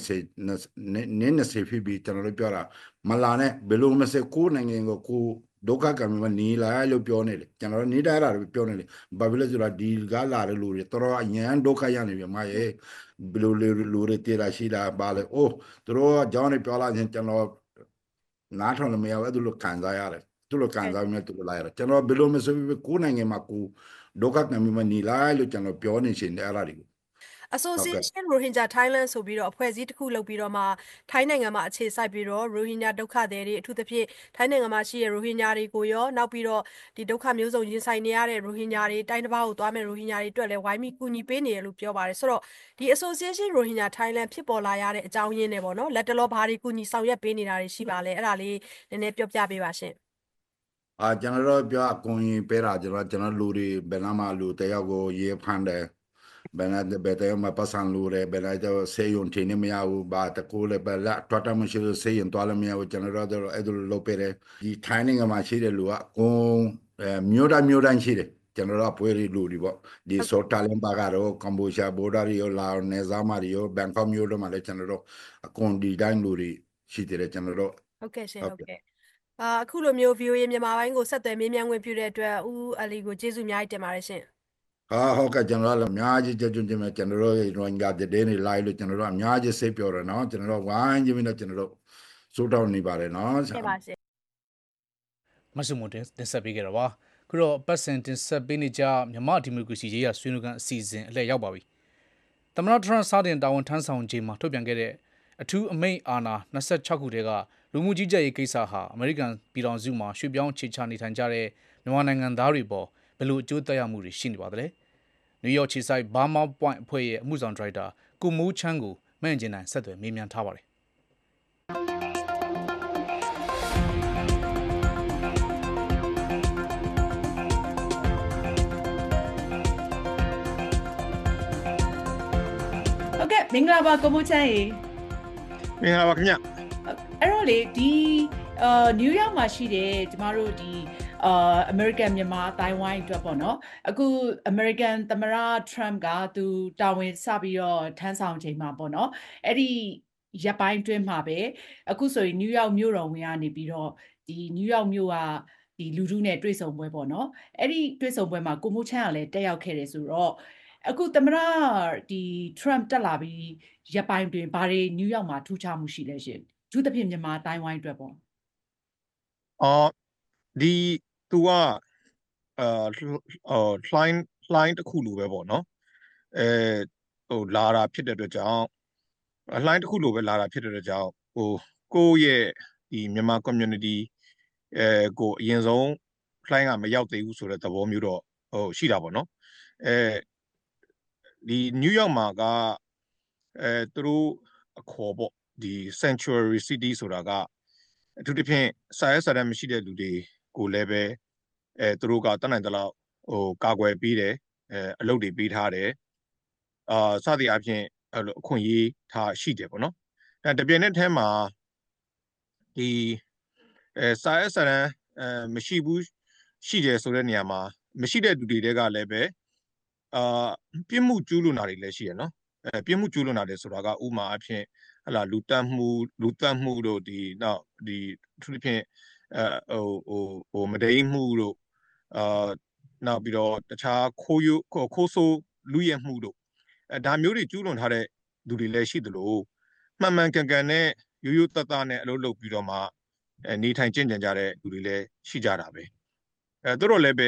20ဖြစ်ပြီးကျွန်တော်တို့ပြောတာမလာနဲ့ဘယ်လိုမစကိုနိုင်ငံကိုဒုက္ခကံမနေလာလို့ပြောနေတယ်ကျွန်တော်တို့နေတာပြောနေတယ်ဘာဖြစ်လဲဆိုတာဒီကလာတဲ့လူတွေတော်တော်အញ្ញံဒုက္ခရနေပြီမရဲ့ဘယ်လိုလူတွေတည်လာရှိတာပါလေအိုးသူတို့ကကြောင်းနေပြောလာရင်ကျွန်တော်နားထောင်လို့မရဘူးအဲ့လိုခံစားရတယ်သူတို့ကန်စားမြဲသူတို့လာရကျွန်တော်ဘယ်လိုမဆိုပြီးကိုနိုင်ငံမှာကိုဒုက္ခကံမနေလိုက်လို့ကျွန်တော်ပြောနေရှင်တဲ့အဲ့ဒါတွေကို Association Rohingya Thailand ဆိုပြီးတော့အဖွဲ့အစည်းတစ်ခုလုပ်ပြီးတော့မှထိုင်းနိုင်ငံမှာအခြေစိုက်ပြီးတော့ Rohingya ဒုက္ခသည်တွေအထူးသဖြင့်ထိုင်းနိုင်ငံမှာရှိတဲ့ Rohingya တွေကိုရောနောက်ပြီးတော့ဒီဒုက္ခမျိုးစုံရင်ဆိုင်နေရတဲ့ Rohingya တွေတိုင်းတစ်ပါးကိုသွားမဲ့ Rohingya တွေအတွက်လည်းဝိုင်းပြီးကူညီပေးနေတယ်လို့ပြောပါတယ်ဆိုတော့ဒီ Association Rohingya Thailand ဖြစ်ပေါ်လာရတဲ့အကြောင်းရင်းတွေပေါ့နော်လက်တလောဘာတွေကူညီဆောင်ရွက်ပေးနေတာတွေရှိပါလဲအဲ့ဒါလေးနည်းနည်းပြောပြပေးပါရှင်ကျွန်တော်တို့ပြောအကူအညီပေးတာကျွန်တော်လူတွေဘယ်နာမှလူတယောက်ကိုရေးဖမ်းတယ်ဘယ်နဲ့ဘယ်တယောက်မှပတ်စံလူတွေဘယ်နဲ့တော့ဆေးရုံထင်းနေမရဘူးဘာတကူလည်းပဲလက်ထွက်တာမရှိလို့ဆေးရုံသွားလည်းမရဘူးကျွန်တော်တို့အဲ့လိုလုပ်ပေးတယ်ဒီထိုင်းနိုင်ငံမှာရှိတဲ့လူကကိုမြို့တိုင်းရှိတယ်ကျွန်တော်တို့ပွဲရီလူတွေပေါ့ဒီစောတာလန်ပါကတော့ကမ္ဘောဒီးယားဘော်ဒါရီရောလာနေဇာမာရီရောဘန်ကောက်မြို့တို့မှာလည်းကျွန်တော်တို့အကွန်ဒီတိုင်းလူတွေရှိတယ်ကျွန်တော်တို့ဟုတ်ကဲ့ရှင်ဟုတ်ကဲ့အခုလိုမျိုး VOA မြန်မာပိုင်းကိုဆက်သွယ်မေးမြန်းခွင့်ပြုတဲ့အတွက်ဦးအလီကိုကျေးဇူးအများကြီးတင်ပါတယ်ရှင်ဟုတ်ကဲ့ကျွန်တော်လည်းအများကြီးကျေးဇူးတင်ပါတယ်ကျွန်တော်တို့ရိုဟင်ဂျာတဲ့နေလိုက်လို့ကျွန်တော်တို့အများကြီးစိတ်ပြောတယ်နော်ကျွန်တော်တို့ဝိုင်းကြည့်ပြီးတော့ကျွန်တော်တို့စိုးတောင်းနေပါတယ်နော်ဟုတ်ပါရှင်မဆုမတင်ဆက်ပေးကြတာပါခုတော့ပတ်စင်တင်ဆက်ပေးနေကြမြန်မာဒီမိုကရေစီရေးရဆွေးနွေးခန်းအစီအစဉ်အလှည့်ရောက်ပါပြီသမ္မတထရန့်စာတင်တာဝန်ထမ်းဆောင်ချိန်မှာထုတ်ပြန်ခဲ့တဲ့အထူးအမိန့်အာဏာ26ခုတည်းကလူမှုကြီးကြပ်ရေးကိစ္စဟာအမေရိကန်ပြည်ထောင်စုမှာရွှေ့ပြောင်းခြေချနေထိုင်ကြတဲ့မြန်မာနိုင်ငံသားတွေပေါ်ဘယ်လိုအကျိုးသက်ရောက်မှုတွေရှိနေပါသလဲနယူးယောက်ခြေဆိုင်ဘာမောက်ပွိုင်းအဖွဲ့ရဲ့အမှုဆောင်ဒါရိုက်တာကိုမိုးချမ်းကိုမန့်ကျင်နိုင်ဆက်သွယ်မေးမြန်းထားပါတယ်ဟုတ်ကဲ့မင်္ဂလာပါကိုမိုးချမ်းရေမင်္ဂလာပါခင်ဗျအဲ့တော့လေဒီနယူးယောက်မှာရှိတယ်ကျမတို့ဒီAmerican မြန်မာအတိုင်းဝိုင်းအတွက်ပေါ့နော်အခု American သမ္မတ Trump ကသူတာဝန်စပြီးတော့ထမ်းဆောင်ချိန်မှာပေါ့နော်အဲ့ဒီရပ်ပိုင်းတွင်းမှာပဲအခုဆိုရင် New York မြို့တော်ဝင်ကနေပြီးတော့ဒီ New York မြို့ကဒီလူထုနဲ့တွေ့ဆုံပွဲပေါ့နော်အဲ့ဒီတွေ့ဆုံပွဲမှာကိုမိုးချမ်းကလည်းတက်ရောက်ခဲ့တယ်ဆိုတော့အခုသမ္မတဒီ Trump တက်လာပြီးရပ်ပိုင်းတွင်ဘာတွေ New York မှာထူးခြားမှုရှိလဲရှင်အထူးသဖြင့်မြန်မာအတိုင်းဝိုင်းအတွက်ပေါ့ဒီသူကလှိုင်းတစ်ခုလိုပဲပေါ့နော်လာတာဖြစ်တဲ့အတွက်ကြောင့်လှိုင်းတစ်ခုလိုပဲလာတာဖြစ်တဲ့အတွက်ကြောင့်ကိုယ့်ရဲ့ဒီမြန်မာ community ကိုအရင်ဆုံးလှိုင်းကမရောက်သေးဘူးဆိုတဲ့သဘောမျိုးတော့ရှိတာပေါ့နော်ဒီနယူးယောက်မှာကသူတို့အခေါ်ပေါ့ဒီ sanctuary city ဆိုတာကအထူးသဖြင့်စာရေးစာတမ်းမရှိတဲ့လူတွေကိုလည်းပဲသူတို့ကတတ်နိုင်သလောက်ကာကွယ်ပေးတယ်အလုပ်တွေပေးထားတယ်စသည်အပြင်အခွင့်အရေးထားရှိတယ်ပေါ့နော်တပြိုင်နက်တည်းမှာဒီစာရေးစာတမ်းမရှိဘူးရှိတယ်ဆိုတဲ့နေရာမှာမရှိတဲ့လူတွေကလည်းပဲပြစ်မှုကျူးလွန်တာတွေလည်းရှိရနော်ပြစ်မှုကျူးလွန်တာတွေဆိုတာကဥမာအဖြစ်ဟလာလူတက်မှုတို့ဒီနောက်ဒီသူတို့ဖြင့်မဒိမ်းမှုတို့နောက်ပြီးတော့တခြားခိုးဆိုးလူရဲမှုတို့ဒါမျိုးတွေကျူးလွန်ထားတဲ့လူတွေလည်းရှိသလိုမှန်မှန်ကန်ကန်နဲ့ရိုးရိုးသားသားနဲ့အလုပ်လုပ်ပြီးတော့မှနေထိုင်ကျင့်ကြံကြတဲ့လူတွေလည်းရှိကြတာပဲသူတို့လည်းပဲ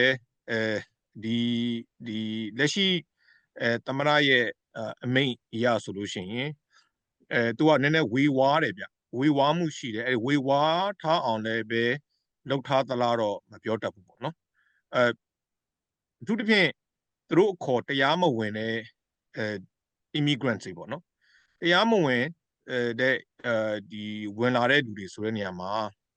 ဒီလက်ရှိသမ္မတရဲ့အမိန့်အရဆိုလို့ရှိရင်သူကနည်းနည်းဝေဝါးတယ်ဗျဝေဝါးမှုရှိတယ်ဝေဝါးထားအောင်လည်းပဲလုပ်ထားသလားတော့မပြောတတ်ဘူးပေါ့နော်အထူးသဖြင့်သူတို့အခေါ်တရားမဝင်တဲ့ immigrants တွေပေါ့နော်တရားမဝင်ဒီဝင်လာတဲ့လူတွေဆိုတဲ့နေရာမှာ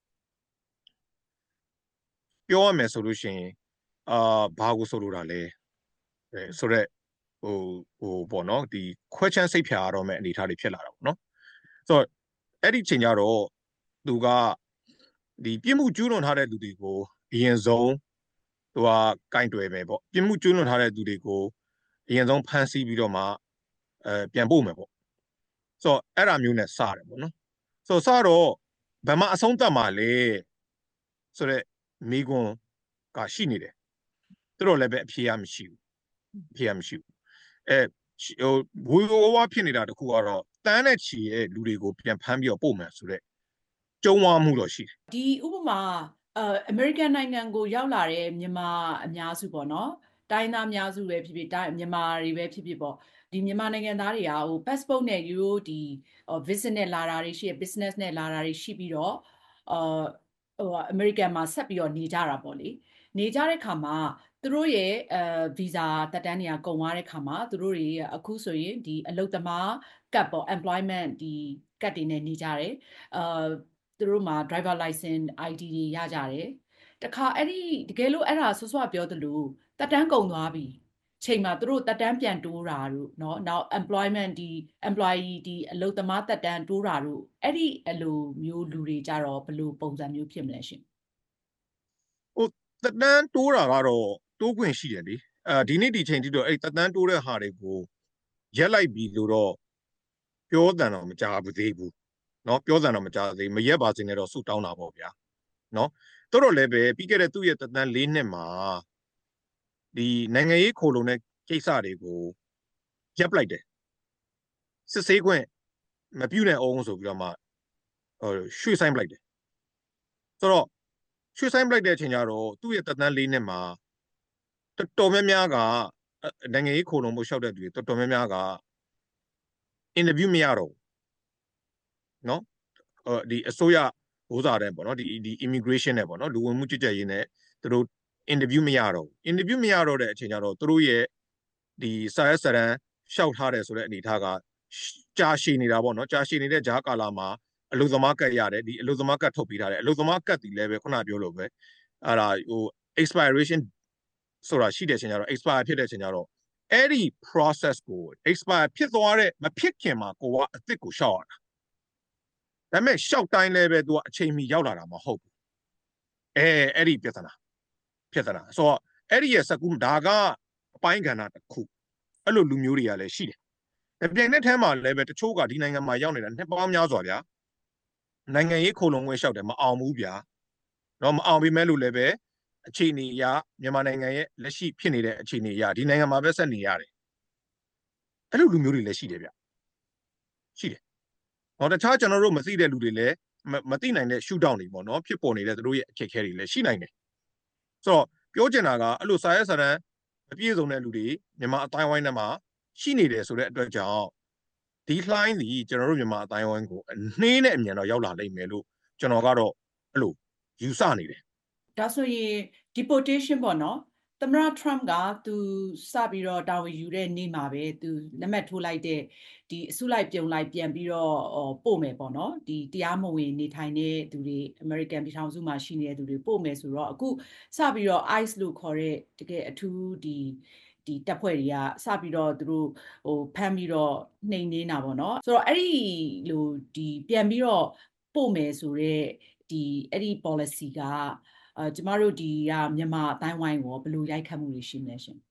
ပြောရမယ်ဆိုလို့ရှိရင်ဘာကိုဆိုလိုတာလဲဆိုတော့ပေါ့နော်ဒီခွဲချမ်းစိတ်ဖြာရတော့မဲ့အနေအထားတွေဖြစ်လာတာပေါ့နော်ဆိုတော့အဲ့ဒီချိန်ကျတော့သူကဒီပြစ်မှုကျူးလွန်ထားတဲ့လူတွေကိုအရင်ဆုံးသူကကင်တွယ်မယ်ပေါ့ပြစ်မှုကျူးလွန်ထားတဲ့လူတွေကိုအရင်ဆုံးဖမ်းဆီးပြီးတော့မှပြန်ပို့မယ်ပေါ့ဆိုတော့အဲ့ဒါမျိုးနဲ့စတယ်ပေါ့နော်ဆိုတော့စတော့ဗမာအဆုံးသတ်မှာလေဆိုတော့မိကွန်းကရှိနေတယ်သူတို့လည်းပဲအဖြေရမရှိဘူးအဖြေရမရှိဘူးဝေဝါးဖြစ်နေတာတခုကတော့တန်းတဲ့ချီရဲ့လူတွေကိုပြန်ဖမ်းပြီးတော့ပို့မယ်ဆိုတော့ကျုံဝါမှုတော့ရှိတယ်ဒီဥပမာအမေရိကန်နိုင်ငံကိုရောက်လာတဲ့မြန်မာအများစုပေါ့နော်တိုင်းသားအများစုပဲဖြစ်ဖြစ်မြန်မာတွေပဲဖြစ်ဖြစ်ပေါ့ဒီမြန်မာနိုင်ငံသားတွေကpassport နဲ့ယူရိုဒီ visit နဲ့လာတာတွေရှိရ business နဲ့လာတာတွေရှိပြီးတော့အမေရိကန်မှာဆက်ပြီးတော့နေကြတာပေါ့လေနေကြတဲ့ခါမှာသူတို့ရဲ့visa တက်တန်းတွေကကုန်သွားတဲ့ခါမှာသူတို့တွေအခုဆိုရင်ဒီအလုပ်သမားကတ်ပေါ့ employment ဒီကတ်တွေနဲ့နေကြတယ်သူတို့မှာ driver license ID တွေရကြတယ်တခါအဲ့ဒီတကယ်လို့အဲ့ဒါဆွဆွပြောသလိုတက်တန်းကုန်သွားပြီချိန်မှာသူတို့တက်တန်းပြန်တိုးတာတို့เนาะနောက် employment ဒီ employee ဒီအလုပ်သမားတက်တန်းတိုးတာတို့အဲ့ဒီအလိုမျိုးလူတွေကြတော့ဘယ်လိုပုံစံမျိုးဖြစ်မလဲရှင်တက်တန်းတိုးတာကတော့တိုးခွင့်ရှိတယ်လေဒီနေ့ဒီချိန်ထိတော့အဲ့တက်တန်းတိုးတဲ့ဟာတွေကိုရက်လိုက်ပြီလို့တော့ပြောတန်တော့မကြားဘူးသေးဘူးเนาะပြောတန်တော့မကြားသေးမရက်ပါစေနဲ့တော့ဆူတောင်းတာပေါ့ဗျာเนาะတို့တော့လည်းပဲပြီးခဲ့တဲ့သူ့ရဲ့တက်တန်း၄နှစ်မှာဒီနိုင်ငံရေးခိုလုံတဲ့ကိစ္စတွေကိုရပ်ပလိုက်တယ်စစ်ဆေးခွင့်မပြုနိုင်အောင်ဆိုပြီးတော့မှရွှေ့ဆိုင်ပလိုက်တယ်ဆိုတော့ရွှေ့ဆိုင်ပလိုက်တဲ့အချိန်ကျတော့သူ့ရဲ့တက်တန်း၄နှစ်မှာတော်များများကနိုင်ငံရေးခိုလုံမှုရှောက်တဲ့သူတွေတော်များများကအင်တာဗျူးမရတော့เนาะဒီအစိုးရဘိုးစားတဲ့ပေါ့เนาะဒီ immigration နဲ့ပေါ့เนาะလူဝင်မှုကြီးကြပ်ရေးနဲ့သူတို့အင်တာဗျူးမရတော့အင်တာဗျူးမရတော့တဲ့အချိန်ကျတော့သူတို့ရဲ့ဒီစာရွက်စာတမ်းရှောက်ထားတယ်ဆိုတဲ့အနေအထားကကြာရှည်နေတာပေါ့เนาะကြာရှည်နေတဲ့ဂျားကာလာမှာအလုသမားကတ်ရတယ်ဒီအလုသမားကတ်ထုတ်ပေးထားတယ်အလုသမားကတ်တီလည်းပဲခုနပြောလို့ပဲအဲ့ဒါexpiration ဆိုတာရှိတဲ့အချိန်ကျတော့ expire ဖြစ်တဲ့အချိန်ကျတော့အဲ့ဒီ process ကို expire ဖြစ်သွားတဲ့မဖြစ်ခင်မှာကိုကအစ်စ်ကိုရှောက်ရတာဒါပေမဲ့ရှောက်တိုင်းလည်းပဲသူကအချိန်မီရောက်လာတာမဟုတ်ဘူးအဲ့ဒီပြဿနာဆိုတော့အဲ့ဒီရဲ့စကူးဒါကအပိုင်းကဏ္ဍတစ်ခုအဲ့လိုလူမျိုးတွေကလည်းရှိတယ်ပြိုင်တဲ့ထဲမှာလည်းပဲတချို့ကဒီနိုင်ငံမှာရောက်နေတာနှစ်ပေါင်းများစွာဗျာနိုင်ငံရေးခိုလုံခွင့်လျှောက်တယ်မအောင်ဘူးဗျာတော့မအောင်ပြီမဲ့လို့လည်းပဲအခြေအနေအရမြန်မာနိုင်ငံရဲ့လက်ရှိဖြစ်နေတဲ့အခြေအနေအရဒီနိုင်ငံမှာပဲဆက်နေရတယ်အဲ့လိုလူမျိုးတွေလည်းရှိတယ်ဗျရှိတယ်ဟောတခြားကျွန်တော်တို့မသိတဲ့လူတွေလည်းမသိနိုင်တဲ့ရှုထောင့်တွေပေါ့နော်ဖြစ်ပေါ်နေတဲ့သူတို့ရဲ့အခက်အခဲတွေလည်းရှိနိုင်တယ်ဆိုတော့ပြောချင်တာကအဲ့လိုစာရဲစာတမ်းအပြည့်စုံတဲ့လူတွေမြန်မာအတိုင်းဝိုင်းထဲမှာရှိနေတယ်ဆိုတဲ့အတွက်ကြောင့်ဒီလှိုင်းစီကျွန်တော်တို့မြန်မာအတိုင်းဝိုင်းကိုနှေးနဲ့အမြန်တော့ရောက်လာလိမ့်မယ်လို့ကျွန်တော်ကတော့အဲ့လိုယူဆနေတယ်ဒါဆိုရင် deportation ပေါ့နော်သမ္မတ Trump ကသူစပြီးတော့တာဝန်ယူတဲ့နေ့မှာပဲသူလက်မှတ်ထိုးလိုက်တဲ့ဒီအစုလိုက်ပြုံလိုက်ပြန်ပြီးတော့ပို့မယ်ပေါ့နော်ဒီတရားမဝင်နေထိုင်တဲ့သူတွေ American ပြည်ထောင်စုမှာရှိနေတဲ့သူတွေပို့မယ်ဆိုတော့အခုစပြီးတော့ ICE လို့ခေါ်တဲ့တကယ်အထူးဒီတပ်ဖွဲ့တွေကစပြီးတော့သူတို့ဖမ်းပြီးတော့နှိမ်နေတာပေါ့နော်ဆိုတော့အဲ့ဒီလိုဒီပြန်ပြီးတော့ပို့မယ်ဆိုတော့အဲ့ဒီ policy ကကျမတို့ဒီကမြန်မာအတိုင်းဝိုင်းကိုဘယ်လိုရိုက်ခတ်မှုတွေရှိမလဲရှင်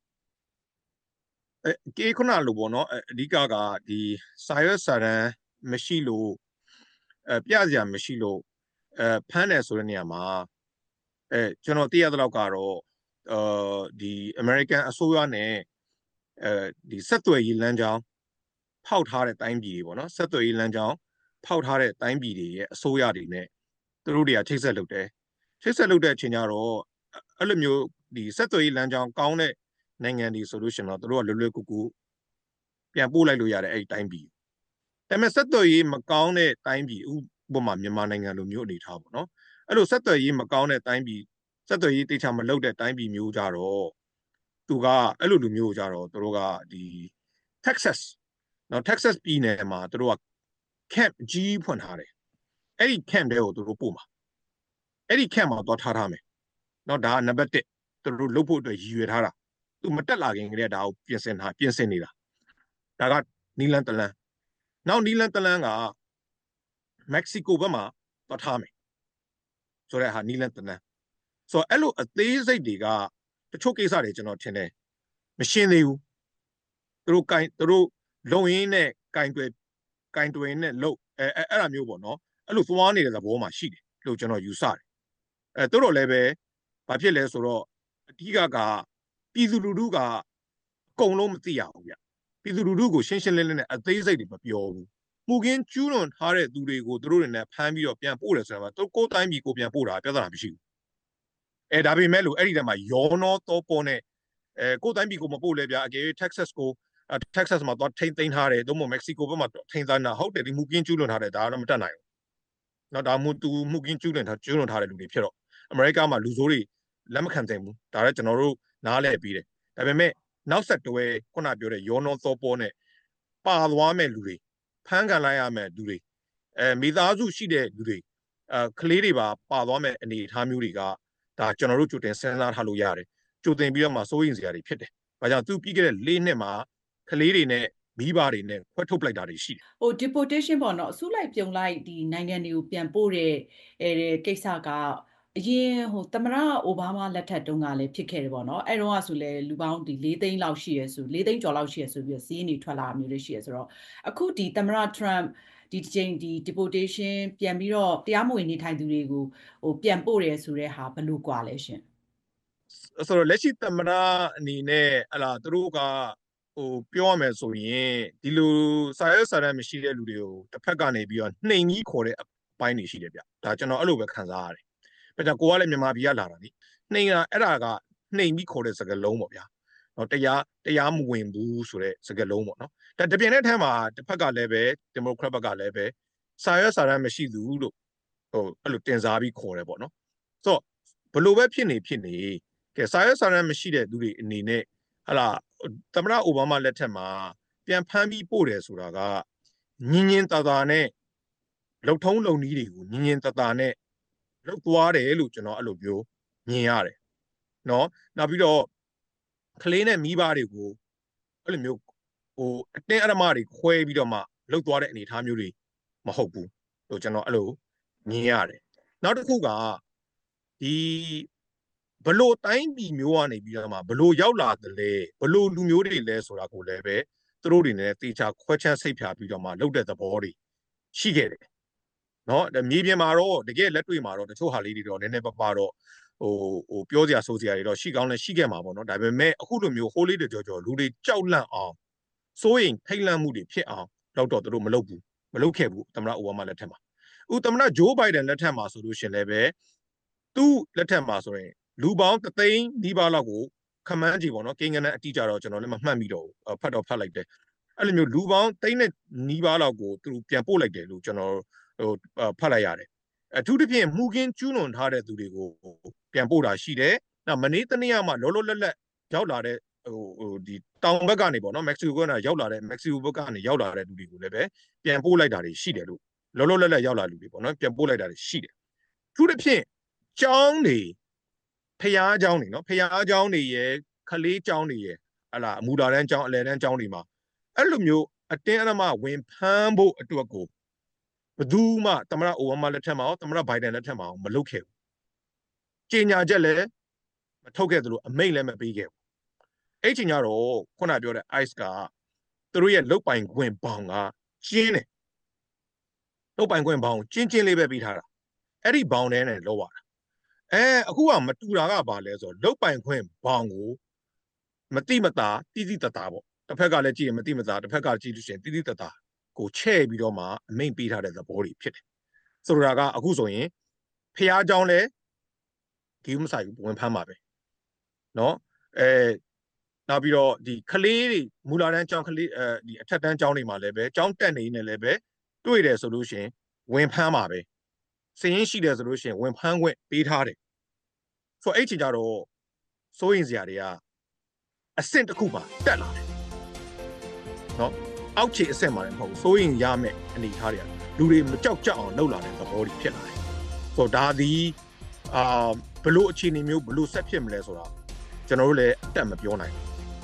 ကေခုနလိုပေါ့နော်အဓိကကဒီစာရွက်စာတမ်းမရှိလို့ပြစရာမရှိလို့ဖမ်းတယ်ဆိုတဲ့နေရာမှာကျွန်တော်သိရတဲ့လောက်ကတော့ဒီ American အစိုးရနဲ့ဒီဆက်သွယ်ရေးလမ်းကြောင်းဖောက်ထားတဲ့တိုင်းပြည်တွေပေါ့နော်ဆက်သွယ်ရေးလမ်းကြောင်းဖောက်ထားတဲ့တိုင်းပြည်တွေရဲ့အစိုးရတွေနဲ့သူတို့တွေကချိတ်ဆက်လုပ်တယ်ချိတ်ဆက်လုပ်တဲ့အချိန်ကျတော့အဲ့လိုမျိုးဒီဆက်သွယ်ရေးလမ်းကြောင်းကောင်းတဲ့နိုင်ငံတွေဆိုလို့ရှိရင်တော့သူတို့ကလွယ်လွယ်ကူကူပြန်ပို့လိုက်လို့ရတယ်အဲ့ဒီတိုင်းပြည်ဒါပေမဲ့ဆက်သွယ်ရေးမကောင်းတဲ့တိုင်းပြည်ဥပမာမြန်မာနိုင်ငံလိုမျိုးအနေထားပေါ့နော်အဲ့လိုဆက်သွယ်ရေးမကောင်းတဲ့တိုင်းပြည်ဆက်သွယ်ရေးတိကျမလုပ်တဲ့တိုင်းပြည်မျိုးကြတော့သူကအဲ့လိုလူမျိုးကြတော့သူတို့ကဒီ Texas နော် Texas ပြည်နယ်မှာသူတို့က camp ကြီးဖွင့်ထားတယ်အဲ့ဒီ camp တွေကိုသူတို့ပို့မှာအဲ့ဒီ camp မှာတော့ထားမယ်နော်ဒါကနံပါတ်1သူတို့လုပ်ဖို့အတွက်ရည်ရွယ်ထားတာသူမတက်လာခင်ကလေးဒါကိုပြင်ဆင်နေတာဒါကနီလန်တလန်နောက်နီလန်တလန်ကမက္ကဆီကိုဘက်မှာတော့ထားမယ်ဆိုတဲ့ဟာနီလန်တလန်ဆိုတော့အဲ့လိုအသေးစိတ်တွေကတချို့ကိစ္စတွေကျွန်တော်ထင်တယ်မရှင်းသေးဘူးသူတို့လုံရင်းနဲ့ကင်တွင်နဲ့လုံအဲ့လိုမျိုးပေါ့နော်အဲ့လိုသွားနေတဲ့သဘောမှာရှိတယ်လို့ကျွန်တော်ယူဆတယ်တို့တော့လည်းပဲဘာဖြစ်လဲဆိုတော့အဓိကပြည်သူလူထုကအကုန်လုံးမသိရဘူးဗျပြည်သူလူထုကိုရှင်းရှင်းလင်းလင်းနဲ့အသေးစိတ်တွေမပြောဘူးမှုကင်းကျူးလွန်ထားတဲ့သူတွေကိုတို့တွေနဲ့ဖမ်းပြီးတော့ပြန်ပို့တယ်ဆိုတာကကိုယ်တိုင်းပြည်ကိုပြန်ပို့တာပြဿနာမရှိဘူးဒါပေမဲ့လို့အဲ့ဒီတည်းမှာယောနောတော့ပေါ်နဲ့ကိုယ်တိုင်းပြည်ကိုမပို့လဲဗျာအကယ်၍ Texas ကိုTexas မှာတော့ထိန်းသိမ်းထားတယ်တို့မို့ Mexico ဘက်မှာထိန်းသိမ်းတာဟုတ်တယ်ဒီမှုကင်းကျူးလွန်ထားတယ်ဒါကတော့မတတ်နိုင်ဘူးနော်ဒါမှုကင်းကျူးလွန်ထားတဲ့လူတွေဖြစ်တော့အမေရိကမှာလူဆိုးတွေလက်မခံသင့်ဘူးဒါလည်းကျွန်တော်တို့နားလည်ပြီးတယ်ဒါပေမဲ့နောက်ဆက်တွဲခုနပြောတဲ့ယောနောသောပေါ်နဲ့ပါသွားမဲ့လူတွေဖမ်းခံလိုက်ရမဲ့လူတွေမိသားစုရှိတဲ့လူတွေကလေးတွေပါသွားမဲ့အနေအထားမျိုးတွေကဒါကျွန်တော်တို့ကြိုတင်စဉ်းစားထားလို့ရတယ်ကြိုတင်ပြီးတော့မှစိုးရိမ်စရာတွေဖြစ်တယ်။ဘာကြောင့်သူပြီးခဲ့တဲ့4နှစ်မှာကလေးတွေနဲ့မိဘတွေနဲ့ခွဲထုတ်ပလိုက်တာတွေရှိတယ်။ deportation ပေါ့နော်အစုလိုက်ပြုံလိုက်ဒီနိုင်ငံတွေကိုပြန်ပို့တဲ့ကိစ္စကအရင်သမ္မတအိုဘားမားလက်ထက်တုန်းကလည်းဖြစ်ခဲ့တယ်ပေါ့နော်အဲ့တော့ဆိုလဲလူပေါင်းဒီ4သိန်းလောက်ရှိရဆို4သိန်းကျော်လောက်ရှိရဆိုပြီးစီးရင်တွေထွက်လာမျိုးလေးရှိရဆိုတော့အခုဒီသမ္မတ Trump ဒီချိန်ဒီ deportation ပြန်ပြီးတော့တရားမဝင်နေထိုင်သူတွေကိုပြန်ပို့တယ်ဆိုတဲ့ဟာဘယ်လိုကွာလဲရှင်ဆိုတော့လက်ရှိသမ္မတအနေနဲ့သူတို့ကပြောရမယ်ဆိုရင်ဒီလိုစာရွက်စာတမ်းမရှိတဲ့လူတွေကိုတစ်ဖက်ကနေပြီးတော့နှိမ်ကြီးခေါ်တဲ့အပိုင်းတွေရှိတယ်ဗျဒါကျွန်တော်အဲ့လိုပဲခံစားရတယ်ဒါကြောင့်ကိုကလည်းမြန်မာပြည်ကလာတာလေနှိမ်တာအဲ့ဒါကနှိမ်ပြီးခေါ်တဲ့စကားလုံးပေါ့ဗျာနော်တရားမဝင်ဘူးဆိုတဲ့စကားလုံးပေါ့နော်ဒါတပြိုင်နက်တည်းမှာတစ်ဖက်ကလည်းပဲဒီမိုကရက်ဘက်ကလည်းပဲစာရွက်စာတမ်းမရှိသူလို့အဲ့လိုတင်စားပြီးခေါ်တယ်ပေါ့နော်ဆိုတော့ဘလို့ပဲဖြစ်နေကဲစာရွက်စာတမ်းမရှိတဲ့သူတွေအနေနဲ့သမ္မတအိုဘားမားလက်ထက်မှာပြန်ဖမ်းပြီးပို့တယ်ဆိုတာကညင်သာသာနဲ့လုံထုံးလုံနည်းတွေကိုညင်သာသာနဲ့လောက်သွားတယ်လို့ကျွန်တော်အဲ့လိုမျိုးမြင်ရတယ်နော်နောက်ပြီးတော့ကလေးနဲ့မိဘတွေကိုအဲ့လိုမျိုးအတင်းအဓမ္မတွေခွဲပြီးတော့မှလောက်သွားတဲ့အနေအထားမျိုးတွေမဟုတ်ဘူးလို့ကျွန်တော်အဲ့လိုမြင်ရတယ်နောက်တစ်ခုကဒီဘလို့တိုင်းပြည်မျိုးကနေပြီးတော့မှဘလို့ရောက်လာတယ်လဲဘလို့လူမျိုးတွေလဲဆိုတာကိုလည်းပဲသူတို့တွေနဲ့တေချာခွဲချမ်းစိတ်ဖြာပြီးတော့မှလုပ်တဲ့သဘောတွေရှိခဲ့တယ်နော်မြေပြင်မှာတော့တကယ်လက်တွေ့မှာတော့တချို့ဟာလေးတွေတော့နည်းနည်းပါးတော့ပြောစရာဆိုစရာတွေတော့ရှိကောင်းလည်းရှိခဲ့မှာပေါ့နော်ဒါပေမဲ့အခုလိုမျိုးဟိုးလေးတကြောလူတွေကြောက်လန့်အောင်စိုးရင်ထိတ်လန့်မှုတွေဖြစ်အောင်တော့သူတို့မလုပ်ခဲ့ဘူးသမ္မတအိုဘားမားလက်ထက်မှာသမ္မတဂျိုးဘိုင်ဒန်လက်ထက်မှာဆိုလို့ရှင်လည်းပဲသူ့လက်ထက်မှာဆိုရင်လူပေါင်း3သိန်းနီးပါးလောက်ကိုခမန်းကြီးပေါ့နော်ကိန်းဂဏန်းအတိအကျတော့ကျွန်တော်လည်းမမှတ်မိတော့ဘူးဖတ်လိုက်တယ်အဲ့လိုမျိုးလူပေါင်းသိန်းနဲ့နီးပါးလောက်ကိုသူပြန်ပို့လိုက်တယ်လို့ကျွန်တော်ဖတ်လိုက်ရတယ်အထူးသဖြင့်မှုကင်းကျူးလွန်ထားတဲ့သူတွေကိုပြန်ပို့တာရှိတယ်နောက်မနေ့တနေ့မှလောလောလတ်လတ်ရောက်လာတဲ့ဒီတောင်ဘက်ကနေပေါ့နော်မက္ကဆီကိုကနေရောက်လာတဲ့မက္ကဆီကိုဘက်ကနေရောက်လာတဲ့လူတွေကိုလည်းပဲပြန်ပို့လိုက်တာတွေရှိတယ်လို့လောလောလတ်လတ်ရောက်လာလူတွေပေါ့နော်ပြန်ပို့လိုက်တာတွေရှိတယ်အထူးသဖြင့်ကျောင်းတွေဖျားကျောင်းတွေနော်ဖျားကျောင်းတွေရဲ့ခလေးကျောင်းတွေရဲ့အမူတာတန်းကျောင်းအလယ်တန်းကျောင်းတွေမှာအဲ့လိုမျိုးအတင်းအဓမ္မဝင်ဖမ်းဖို့အတွက်ကိုဘယ်သူမှသမ္မတအိုဘားမားလက်ထက်မှာရောသမ္မတဘိုင်ဒန်လက်ထက်မှာရောမလုပ်ခဲ့ဘူးကြေညာချက်လည်းမထုတ်ခဲ့သလိုအမိန့်လည်းမပေးခဲ့ဘူးအဲ့ချိန်ကျတော့ခုနပြောတဲ့ ICE ကသူတို့ရဲ့လုတ်ပိုင်ခွင့်ဘောင်ကကျင်းတယ်လုတ်ပိုင်ခွင့်ဘောင်ကျင်းလေးပဲပေးထားတာအဲ့ဒီဘောင်ထဲနဲ့လောက်ရတာအခုကမတူတာကဘာလဲဆိုတော့လုတ်ပိုင်ခွင့်ဘောင်ကိုမတိမတာတိတိတတာပေါ့တစ်ဖက်ကလည်းကြည့်ရင်မတိမတာတစ်ဖက်ကကြည့်လို့ရှိရင်တိတိတတာကိုချဲ့ပြီးတော့မှအမိန့်ပေးထားတဲ့သဘောတွေဖြစ်တယ်ဆိုတော့ကအခုဆိုရင်ဖျားเจ้าလဲဒီမဆိုင်ဘူးဝင်ဖမ်းပါပဲเนาะနောက်ပြီးတော့ဒီကလေးတွေမူလာတန်းကျောင်းကလေးဒီအထက်တန်းကျောင်းတွေမှာလည်းပဲကျောင်းတက်နေနေလည်းပဲတွေ့တယ်ဆိုလို့ရှိရင်ဝင်ဖမ်းပါပဲစည်ရင်းရှိတယ်ဆိုလို့ရှိရင်ဝင်ဖမ်းခွင့်ပေးထားတယ်ဆိုအဲ့ချိန်ကျတော့စိုးရင်စရာတွေကအဆင့်တစ်ခုပါတက်လာတယ်เนาะအောက်ခြေအဆင့်မှာလည်းမဟုတ်စိုးရင်ရမယ်အနေထားတွေကလူတွေမကြောက်ကြအောင်လုပ်လာတဲ့သဘောတွေဖြစ်လာတယ်ဆိုတော့ဒါသည်ဘလို့အခြေအနေမျိုးဘလို့ဆက်ဖြစ်မလဲဆိုတာကျွန်တော်တို့လည်းအတက်မပြောနိုင်ဘူး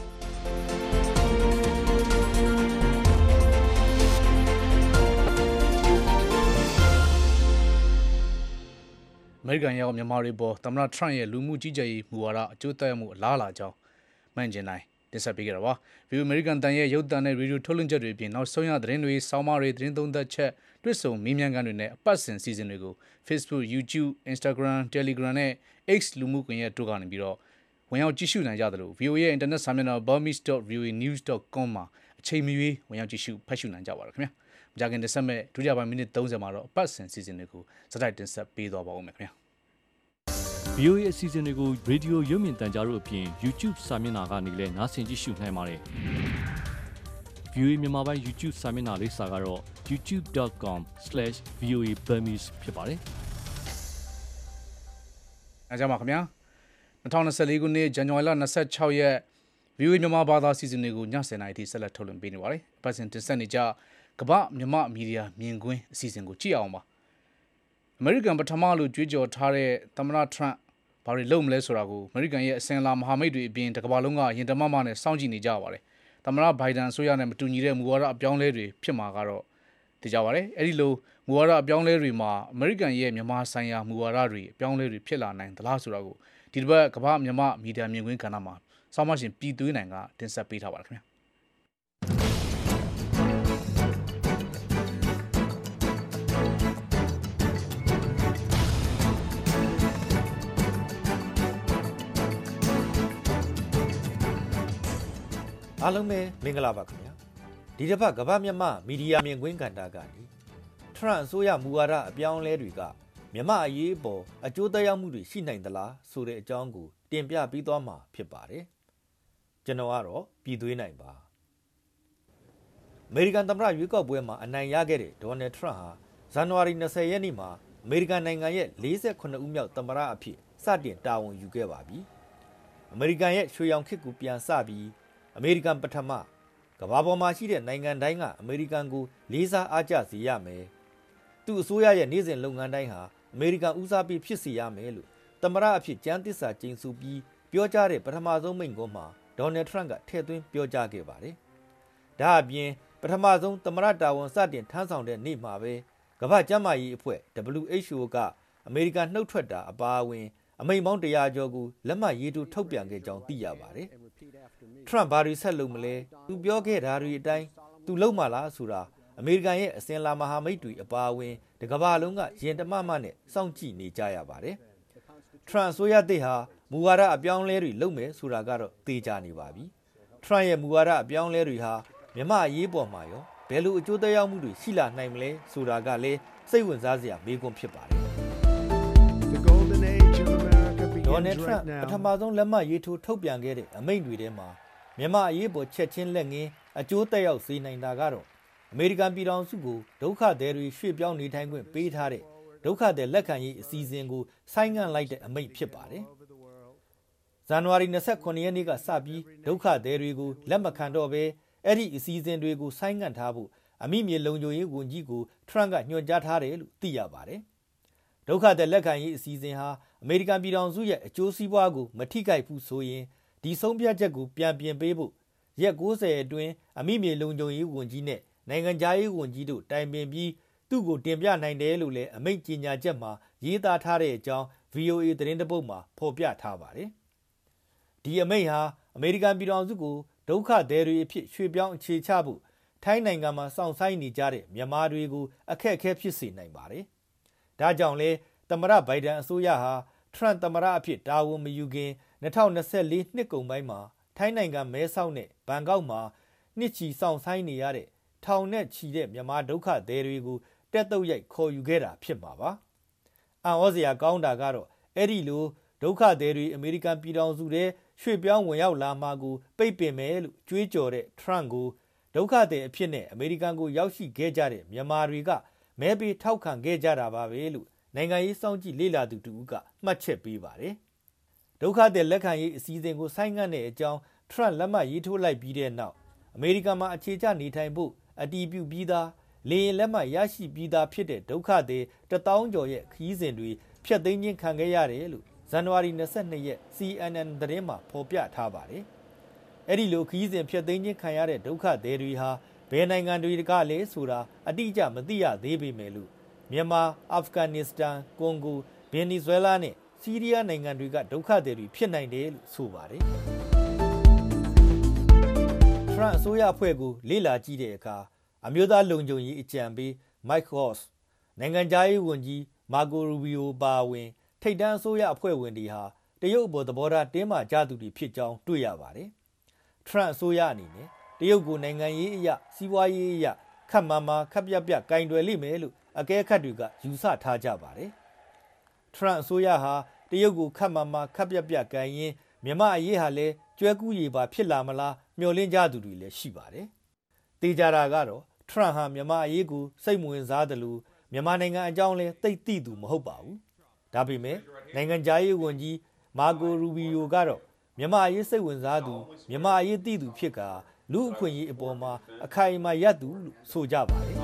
အမေရိကန်ရောက်မြန်မာတွေပေါ်သမ္မတထရန့်ရဲ့လူမှုကြီးကြပ်ရေးမူဝါဒအကျိုးသက်ရောက်မှုအလားအလာကြောင်းမှန်ကျင်နိုင်တင်ဆက်ပေးကြတာပါ။ VOA အမေရိကန်တန်ရဲ့ရုပ်သံနဲ့ရေဒီယိုထုတ်လွှင့်ချက်တွေအပြင်နောက်ဆုံးရသတင်းတွေ၊ဆောင်းပါးတွေ၊သတင်းသုံးသပ်ချက်တွေ့ဆုံမေးမြန်းခန်းတွေနဲ့အပတ်စဉ်စီစဉ်တွေကို Facebook, YouTube, Instagram, Telegram နဲ့ X လူမှုကွန်ရက်တို့ကနေပြီးတော့ဝင်ရောက်ကြည့်ရှုနိုင်ကြသလို VOA ရဲ့ internet စာမျက်နှာ burmese.voanews.com မှာအချိန်မရွေးဝင်ရောက်ကြည့်ရှုဖတ်ရှုနိုင်ကြပါရခင်ဗျာ။မကြခင်တင်ဆက်မဲ့ဒုတိယပိုင်းမိနစ်30မှာတော့အပတ်စဉ်စီစဉ်တွေကိုစတိုက်တင်ဆက်ပေးသွားပါဦးမယ်ခင်ဗျာ။ VOA အစီအစဉ်တွေကိုရေဒီယိုရုပ်မြင်သံကြားတို့အပြင် YouTube စာမျက်နှာကနေလည်းနားဆင်ကြည့်ရှုနိုင်ပါတယ်။ VOA မြန်မာပိုင်း YouTube စာမျက်နှာလေးစာကတော့ youtube.com/voaburmese ဖြစ်ပါတယ်။အားကြောင့်ပါခင်ဗျာ2024ခုနှစ်ဇန်နဝါရီလ26ရက် VOA မြန်မာဘာသာစီစဉ်တွေကိုည10:00နာရီထိဆက်လက်ထုတ်လွှင့်ပေးနေပါတယ်။ပတ်စဉ်တင်ဆက်နေကြကမ္ဘာမြန်မာမီဒီယာမြင်ကွင်းအစီအစဉ်ကိုကြည့်အောင်ပါ။အမေရိကန်ပထမလို့ကြွေးကြော်ထားတဲ့သမ္မတထရန့်ဘာတွေလုပ်မလဲဆိုတာကိုအမေရိကန်ရဲ့အစဉ်အလာမဟာမိတ်တွေအပြင်တစ်ကမ္ဘာလုံးကရင်တမမနဲ့စောင့်ကြည့်နေကြပါတယ်။သမ္မတဘိုင်ဒန်အစိုးရနဲ့မတူညီတဲ့မူဝါဒအပြောင်းလဲတွေဖြစ်မှာကတော့သိကြပါတယ်။အဲဒီလိုမူဝါဒအပြောင်းလဲတွေမှာအမေရိကန်ရဲ့မြန်မာဆိုင်ရာမူဝါဒတွေအပြောင်းလဲတွေဖြစ်လာနိုင်သလားဆိုတာကိုဒီတစ်ပတ်ကမ္ဘာမြန်မာမီဒီယာမြင်ကွင်းကဏ္ဍမှာစောင့်မရှင်ပြည်သွေးနိုင်ကတင်ဆက်ပေးထားပါတယ်ခင်ဗျာ။အားလုံးပဲမင်္ဂလာပါခင်ဗျာဒီတစ်ပတ်ကမ္ဘာမြန်မာမီဒီယာမြင်ကွင်းကဏ္ဍကနေထရန့်အစိုးရမူဝါဒအပြောင်းအလဲတွေကမြန်မာအရေးပေါ်အကျိုးသက်ရောက်မှုတွေရှိနိုင်သလားဆိုတဲ့အကြောင်းကိုတင်ပြပေးသွားမှာဖြစ်ပါတယ်ကျွန်တော်ကတော့ပြည်သွေးနိုင်ပါအမေရိကန်သမ္မတရွေးကောက်ပွဲမှာအနိုင်ရခဲ့တဲ့ဒေါ်နယ်ထရန့်ဟာဇန်နဝါရီ20ရက်နေ့မှာအမေရိကန်နိုင်ငံရဲ့48ဦးမြောက်သမ္မတအဖြစ်စတင်တာဝန်ယူခဲ့ပါပြီအမေရိကန်ရဲ့ရွှေရောင်ခေတ်ကိုပြန်စပြီးအမေရိကန်ပထမကမ္ဘာပေါ်မှာရှိတဲ့နိုင်ငံတိုင်းကအမေရိကန်ကိုလေးစားအားကျစေရမယ်။သူ့အစိုးရရဲ့နေ့စဉ်လုပ်ငန်းတိုင်းဟာအမေရိကန်ဦးစားပေးဖြစ်စေရမယ်လို့သမ္မတအဖြစ်ကျမ်းသစ္စာကျိန်ဆိုပြီးပြောကြားတဲ့ပထမဆုံးမိန့်ခွန်းမှာဒေါ်နယ်ထရန့်ကထည့်သွင်းပြောကြားခဲ့ပါတယ်။ဒါအပြင်ပထမဆုံးသမ္မတတာဝန်စတင်ထမ်းဆောင်တဲ့နေ့မှာပဲကမ္ဘာ့ကျန်းမာရေးအဖွဲ့ WHO ကအမေရိကန်နှုတ်ထွက်တာအပါအဝင်အမိန့်ပေါင်း100ကျော်ကိုလက်မှတ်ရေးထိုးထုတ်ပြန်ခဲ့ကြောင်းသိရပါတယ်။ထရန့်ဘာတွေဆက်လုပ်မလဲသူပြောခဲ့တာတွေအတိုင်းသူလုပ်မှလားဆိုတာအမေရိကန်ရဲ့အစဉ်လာမဟာမိတ်တွေအပါအဝင်တကမ္ဘာလုံးကရင်တမမနဲ့စောင့်ကြည့်နေကြရပါတယ်ထရန့်ဆိုရတဲ့ဟာမူဝါဒအပြောင်းလဲတွေလုပ်မယ်ဆိုတာကတော့သေချာနေပါပြီထရန့်ရဲ့မူဝါဒအပြောင်းလဲတွေဟာမြန်မာအရေးပေါ်မှာရောဘယ်လိုအကျိုးသက်ရောက်မှုတွေရှိလာနိုင်မလဲဆိုတာကလည်းစိတ်ဝင်စားစရာမေးခွန်းဖြစ်ပါတယ်ဒေါ်နယ်ထရန့်ပထမဆုံးလက်မှတ်ရေးထိုးထုတ်ပြန်ခဲ့တဲ့အမိန့်တွေထဲမှာမြန်မာအရေးပေါ်ချက်ချင်းလက်ငင်းအကျိုးသက်ရောက်စေနိုင်တာကတော့အမေရိကန်ပြည်ထောင်စုကိုဒုက္ခသည်တွေရွှေ့ပြောင်းနေထိုင်ခွင့်ပေးထားတဲ့ဒုက္ခသည်လက်ခံရေးအစီအစဉ်ကိုဆိုင်းငံ့လိုက်တဲ့အမိန့်ဖြစ်ပါတယ်။ဇန်နဝါရီ29ရက်နေ့ကစပြီးဒုက္ခသည်တွေကိုလက်မခံတော့ဘဲအဲ့ဒီအစီအစဉ်တွေကိုဆိုင်းငံ့ထားဖို့အမိမြေလုံခြုံရေးဝန်ကြီးကိုထရန့်ကညွှန်ကြားထားတယ်လို့သိရပါတယ်။ဒုက္ခသည်လက်ခံရေးအစီအစဉ်ဟာအမေရိကန်ပြည်ထောင်စုရဲ့အကျိုးစီးပွားကိုမထိခိုက်ဘူးဆိုရင်ဒီဆုံးဖြတ်ချက်ကိုပြန်ပြင်ပေးဖို့ရက်90အတွင်းအမိမြေလုံခြုံရေးဝန်ကြီးနဲ့နိုင်ငံခြားရေးဝန်ကြီးတို့တိုင်ပင်ပြီးသူ့ကိုတင်ပြနိုင်တယ်လို့လည်းအမိန့်ကြေညာချက်မှာရေးသားထားတဲ့အကြောင်း VOA သတင်းတပုတ်မှာဖော်ပြထားပါတယ်။ဒီအမိန့်ဟာအမေရိကန်ပြည်ထောင်စုကိုဒုက္ခသည်တွေအဖြစ်ရွှေ့ပြောင်းအခြေချဖို့ထိုင်းနိုင်ငံမှာစောင့်ဆိုင်းနေကြတဲ့မြန်မာတွေကိုအခက်အခဲဖြစ်စေနိုင်ပါတယ်။ဒါကြောင့်လဲသမ္မတဘိုင်ဒန်အစိုးရဟာထရန့်သမ္မတအဖြစ်တာဝန်မယူခင်2024နှစ်ကုန်ပိုင်းမှာထိုင်းနိုင်ငံမဲဆောက်နဲ့ဘန်ကောက်မှာနှစ်ချီစောင့်ဆိုင်းနေရတဲ့ထောင်နဲ့ချီတဲ့မြန်မာဒုက္ခသည်တွေကိုတက်တုတ်ရိုက်ခေါ်ယူခဲ့တာဖြစ်မှာပါ။အံ့ဩစရာကောင်းတာကတော့အဲ့ဒီလိုဒုက္ခသည်တွေအမေရိကန်ပြည်ထောင်စုထဲရွှေ့ပြောင်းဝင်ရောက်လာမှာကိုပိတ်ပင်မယ်လို့ကြွေးကြော်တဲ့ထရန့်ကိုဒုက္ခသည်အဖြစ်နဲ့အမေရိကန်ကိုရောက်ရှိခဲ့ကြတဲ့မြန်မာတွေကမဲပေးထောက်ခံခဲ့ကြတာပါပဲလို့နိုင်ငံရေးစောင့်ကြည့်လေ့လာသူတူကမှတ်ချက်ပေးပါတယ်။ဒုက္ခသည်လက်ခံရေးအစီအစဉ်ကိုဆိုင်းငံ့တဲ့အကြောင်းထရန့်လက်မှတ်ရေးထိုးလိုက်ပြီးတဲ့နောက်အမေရိကန်မှာအခြေချနေထိုင်ဖို့အတီးပြုပြီးသားလေရင်လက်မှတ်ရရှိပြီးသားဖြစ်တဲ့ဒုက္ခသည်1000ကျော်ရဲ့ခရီးစဉ်တွေဖျက်သိမ်းခြင်းခံခဲ့ရတယ်လို့ဇန်နဝါရီ22ရက် CNN သတင်းမှာဖော်ပြထားပါတယ်။အဲ့ဒီလိုခရီးစဉ်ဖျက်သိမ်းခြင်းခံရတဲ့ဒုက္ခသည်တွေဟာဘယ်နိုင်ငံတွေကလဲဆိုတာအတိအကျမသိရသေးပေမဲ့လို့မြန်မာအာဖဂန်နစ္စတန်ကွန်ဂိုဗင်နီဇွဲလားနဲ့ဆီးရီးယားနိုင်ငံတွေကဒုက္ခသည်တွေဖြစ်နိုင်တယ်လို့ဆိုပါတယ်။ထရန့်အစိုးရအဖွဲ့ကိုလေ့လာကြည့်တဲ့အခါအမျိုးသားလုံခြုံရေးအကြံပေး Mike Waltz နိုင်ငံခြားရေးဝန်ကြီး Marco Rubio ပါဝင်ထိပ်တန်းအစိုးရအဖွဲ့ဝင်တွေဟာတရုတ်ဘော်သဘောထားတင်းမာကြသူတွေဖြစ်ကြောင်းတွေ့ရပါတယ်။ထရန့်အစိုးရအနေနဲ့တရုတ်ကိုနိုင်ငံရေးအရာစီးပွားရေးအရာခက်မှန်မှခက်ပြပြကင်တွယ်လိမ့်မယ်လို့အကဲခတ်တွေကယူဆထားကြပါတယ်။ထရန့်အစိုးရဟာတရုတ်ကိုခက်မှန်မှခက်ပြပြကင်ရင်မြန်မာအရေးဟာလည်းကျွဲကူးရည်ပါဖြစ်လာမလားမျှော်လင့်ကြသူတွေလည်းရှိပါတယ်။တေချာတာကတော့ထရန့်ဟာမြန်မာအရေးကိုစိတ်မဝင်စားသလိုမြန်မာနိုင်ငံအကြောင်းလည်းသိသိသူမဟုတ်ပါဘူး။ဒါပေမဲ့နိုင်ငံခြားရေးဝန်ကြီးမာကိုရူဘီယိုကတော့မြန်မာအရေးစိတ်ဝင်စားသူမြန်မာအရေးသိသူဖြစ်ကာလူအခွင့်အရေးအပေါ်မှာအခိုင်အမာရပ်သူလို့ဆိုကြပါတယ်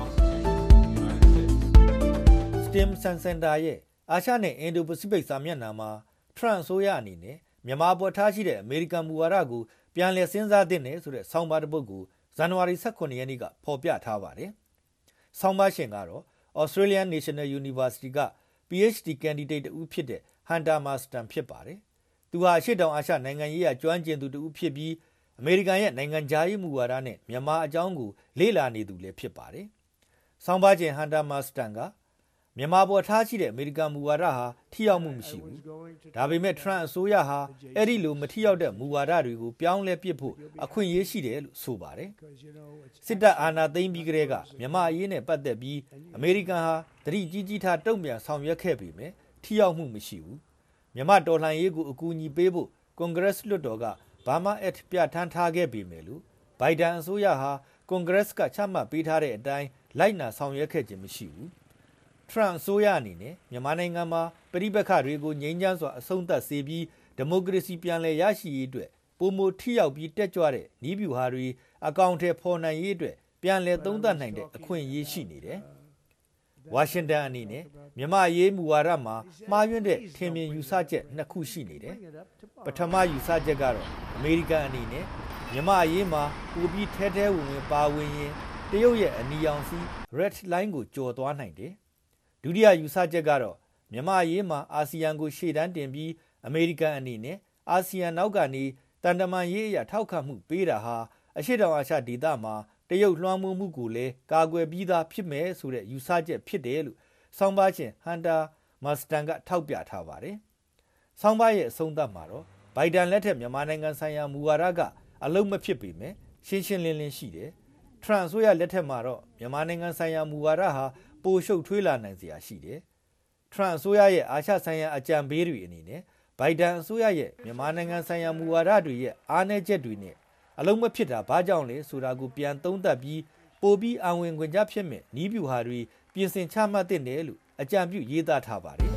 ။ STEM Center ရဲ့အာရှနဲ့အင်ဒိုပစိဖိတ်စာမျက်နှာမှာထရန့်ဆိုရအနေနဲ့မြန်မာပေါ်ထားရှိတဲ့အမေရိကန်မူဝါဒကိုပြန်လည်စဉ်းစားသင့်တယ်ဆိုတဲ့ဆောင်းပါးတစ်ပုဒ်ကိုဇန်နဝါရီ18ရက်နေ့ကဖော်ပြထားပါတယ်။ဆောင်းပါးရှင်ကတော့ Australian National University က PhD candidate တူဖြစ်တဲ့ Hunter Marston ဖြစ်ပါတယ်။သူဟာအရှေ့တောင်အာရှနိုင်ငံရေးအကျွမ်းကျင်သူတူဖြစ်ပြီးအမေရိကန်ရဲ့နိုင်ငံခြားရေးမူဝါဒနဲ့မြန်မာအကြောင်းကိုလေ့လာနေသူလည်းဖြစ်ပါတယ်။ဆောင်းပါးရှင် Hunter Marston ကမြန်မာပေါ်ထားရှိတဲ့အမေရိကန်မူဝါဒဟာထိရောက်မှုမရှိဘူး။ဒါပေမဲ့ထရန့်အစိုးရဟာအဲ့ဒီလိုမထိရောက်တဲ့မူဝါဒတွေကိုပြောင်းလဲပစ်ဖို့အခွင့်အရေးရှိတယ်လို့ဆိုပါတယ်။စစ်တပ်အာဏာသိမ်းပြီးကတည်းကမြန်မာအရေးနဲ့ပတ်သက်ပြီးအမေရိကန်ဟာတတိကြီးကြီးထားတုံ့ပြန်ဆောင်ရွက်ခဲ့ပေမဲ့ထိရောက်မှုမရှိဘူး။မြန်မာတော်လှန်ရေးကိုအကူအညီပေးဖို့ကွန်ဂရက်လွှတ်တော်ကBurma Act ပြဋ္ဌာန်းထားခဲ့ပေမဲ့လို့ဘိုင်ဒန်အစိုးရဟာကွန်ဂရက်ကချမှတ်ပေးထားတဲ့အတိုင်းလိုက်နာဆောင်ရွက်ခဲ့ခြင်းမရှိဘူး။ထရန့်အစိုးရအနေနဲ့မြန်မာနိုင်ငံမှာပြည်ပခါတွေကိုငြိမ်းချမ်းစွာအဆုံးသတ်စေပြီးဒီမိုကရေစီပြန်လည်ရရှိရေးအတွက်ပုံမထိရောက်ပြီးတက်ကြွတဲ့နည်းဗျူဟာတွေအကောင့်ထဲပေါ်နိုင်ရေးအတွက်ပြန်လည်သုံးသပ်နိုင်တဲ့အခွင့်အရေးရှိနေတယ်။ဝါရှင်တန်အနေနဲ့မြန်မာရေးမူဝါဒမှာမှားယွင်းတဲ့ထင်မြင်ယူဆချက်နှစ်ခုရှိနေတယ်။ပထမယူဆချက်ကတော့အမေရိကန်အနေနဲ့မြန်မာရေးမှာပူပြီးထဲထဲဝင်ဝင်ပါဝင်ရင်တရုတ်ရဲ့အနီရောင်စီ red line ကိုကျော်သွားနိုင်တယ်။ဒုတိယယူဆချက်ကတော့မြန်မာရေးမှာအာဆီယံကိုရှေ့တန်းတင်ပြီးအမေရိကန်အနေနဲ့အာဆီယံနောက်ကနေတန်တမန်ရေးအရာထောက်ခံမှုပေးတာဟာအရှေ့တောင်အာရှဒေသမှာတရုတ်လွှမ်းမိုးမှုကိုလည်းကာကွယ်ပြီးသားဖြစ်မယ်ဆိုတဲ့ယူဆချက်ဖြစ်တယ်လို့ဆောင်းပါးရှင်ဟန်တာမာစတန်ကထောက်ပြထားပါတယ်။ဆောင်းပါးရဲ့အဆုံးသတ်မှာတော့ဘိုင်ဒန်လက်ထက်မြန်မာနိုင်ငံဆိုင်ရာမူဝါဒကအလုံးမဖြစ်ပေမဲ့ရှင်းရှင်းလင်းလင်းရှိတယ်။ထရန့်ဆိုရလက်ထက်မှာတော့မြန်မာနိုင်ငံဆိုင်ရာမူဝါဒဟာပိုရှုပ်ထွေးလာနိုင်စရာရှိတယ်။ထရန့်ဆိုရရဲ့အာရှဆိုင်ရာအကြံပေးတွေအနေနဲ့ဘိုင်ဒန်အစိုးရရဲ့မြန်မာနိုင်ငံဆိုင်ရာမူဝါဒတွေရဲ့အားနည်းချက်တွေနဲ့အလုံးမဖြစ်တာဘာကြောင့်လဲဆိုတာကိုပြန်သုံးသပ်ပြီးပိုပြီးအဝင်ခွင့်ကြဖြစ်မဲ့နီးဗျူဟာတွေပြင်ဆင်ချမှတ်တဲ့နယ်လို့အကြံပြုရေးသားထားပါတယ်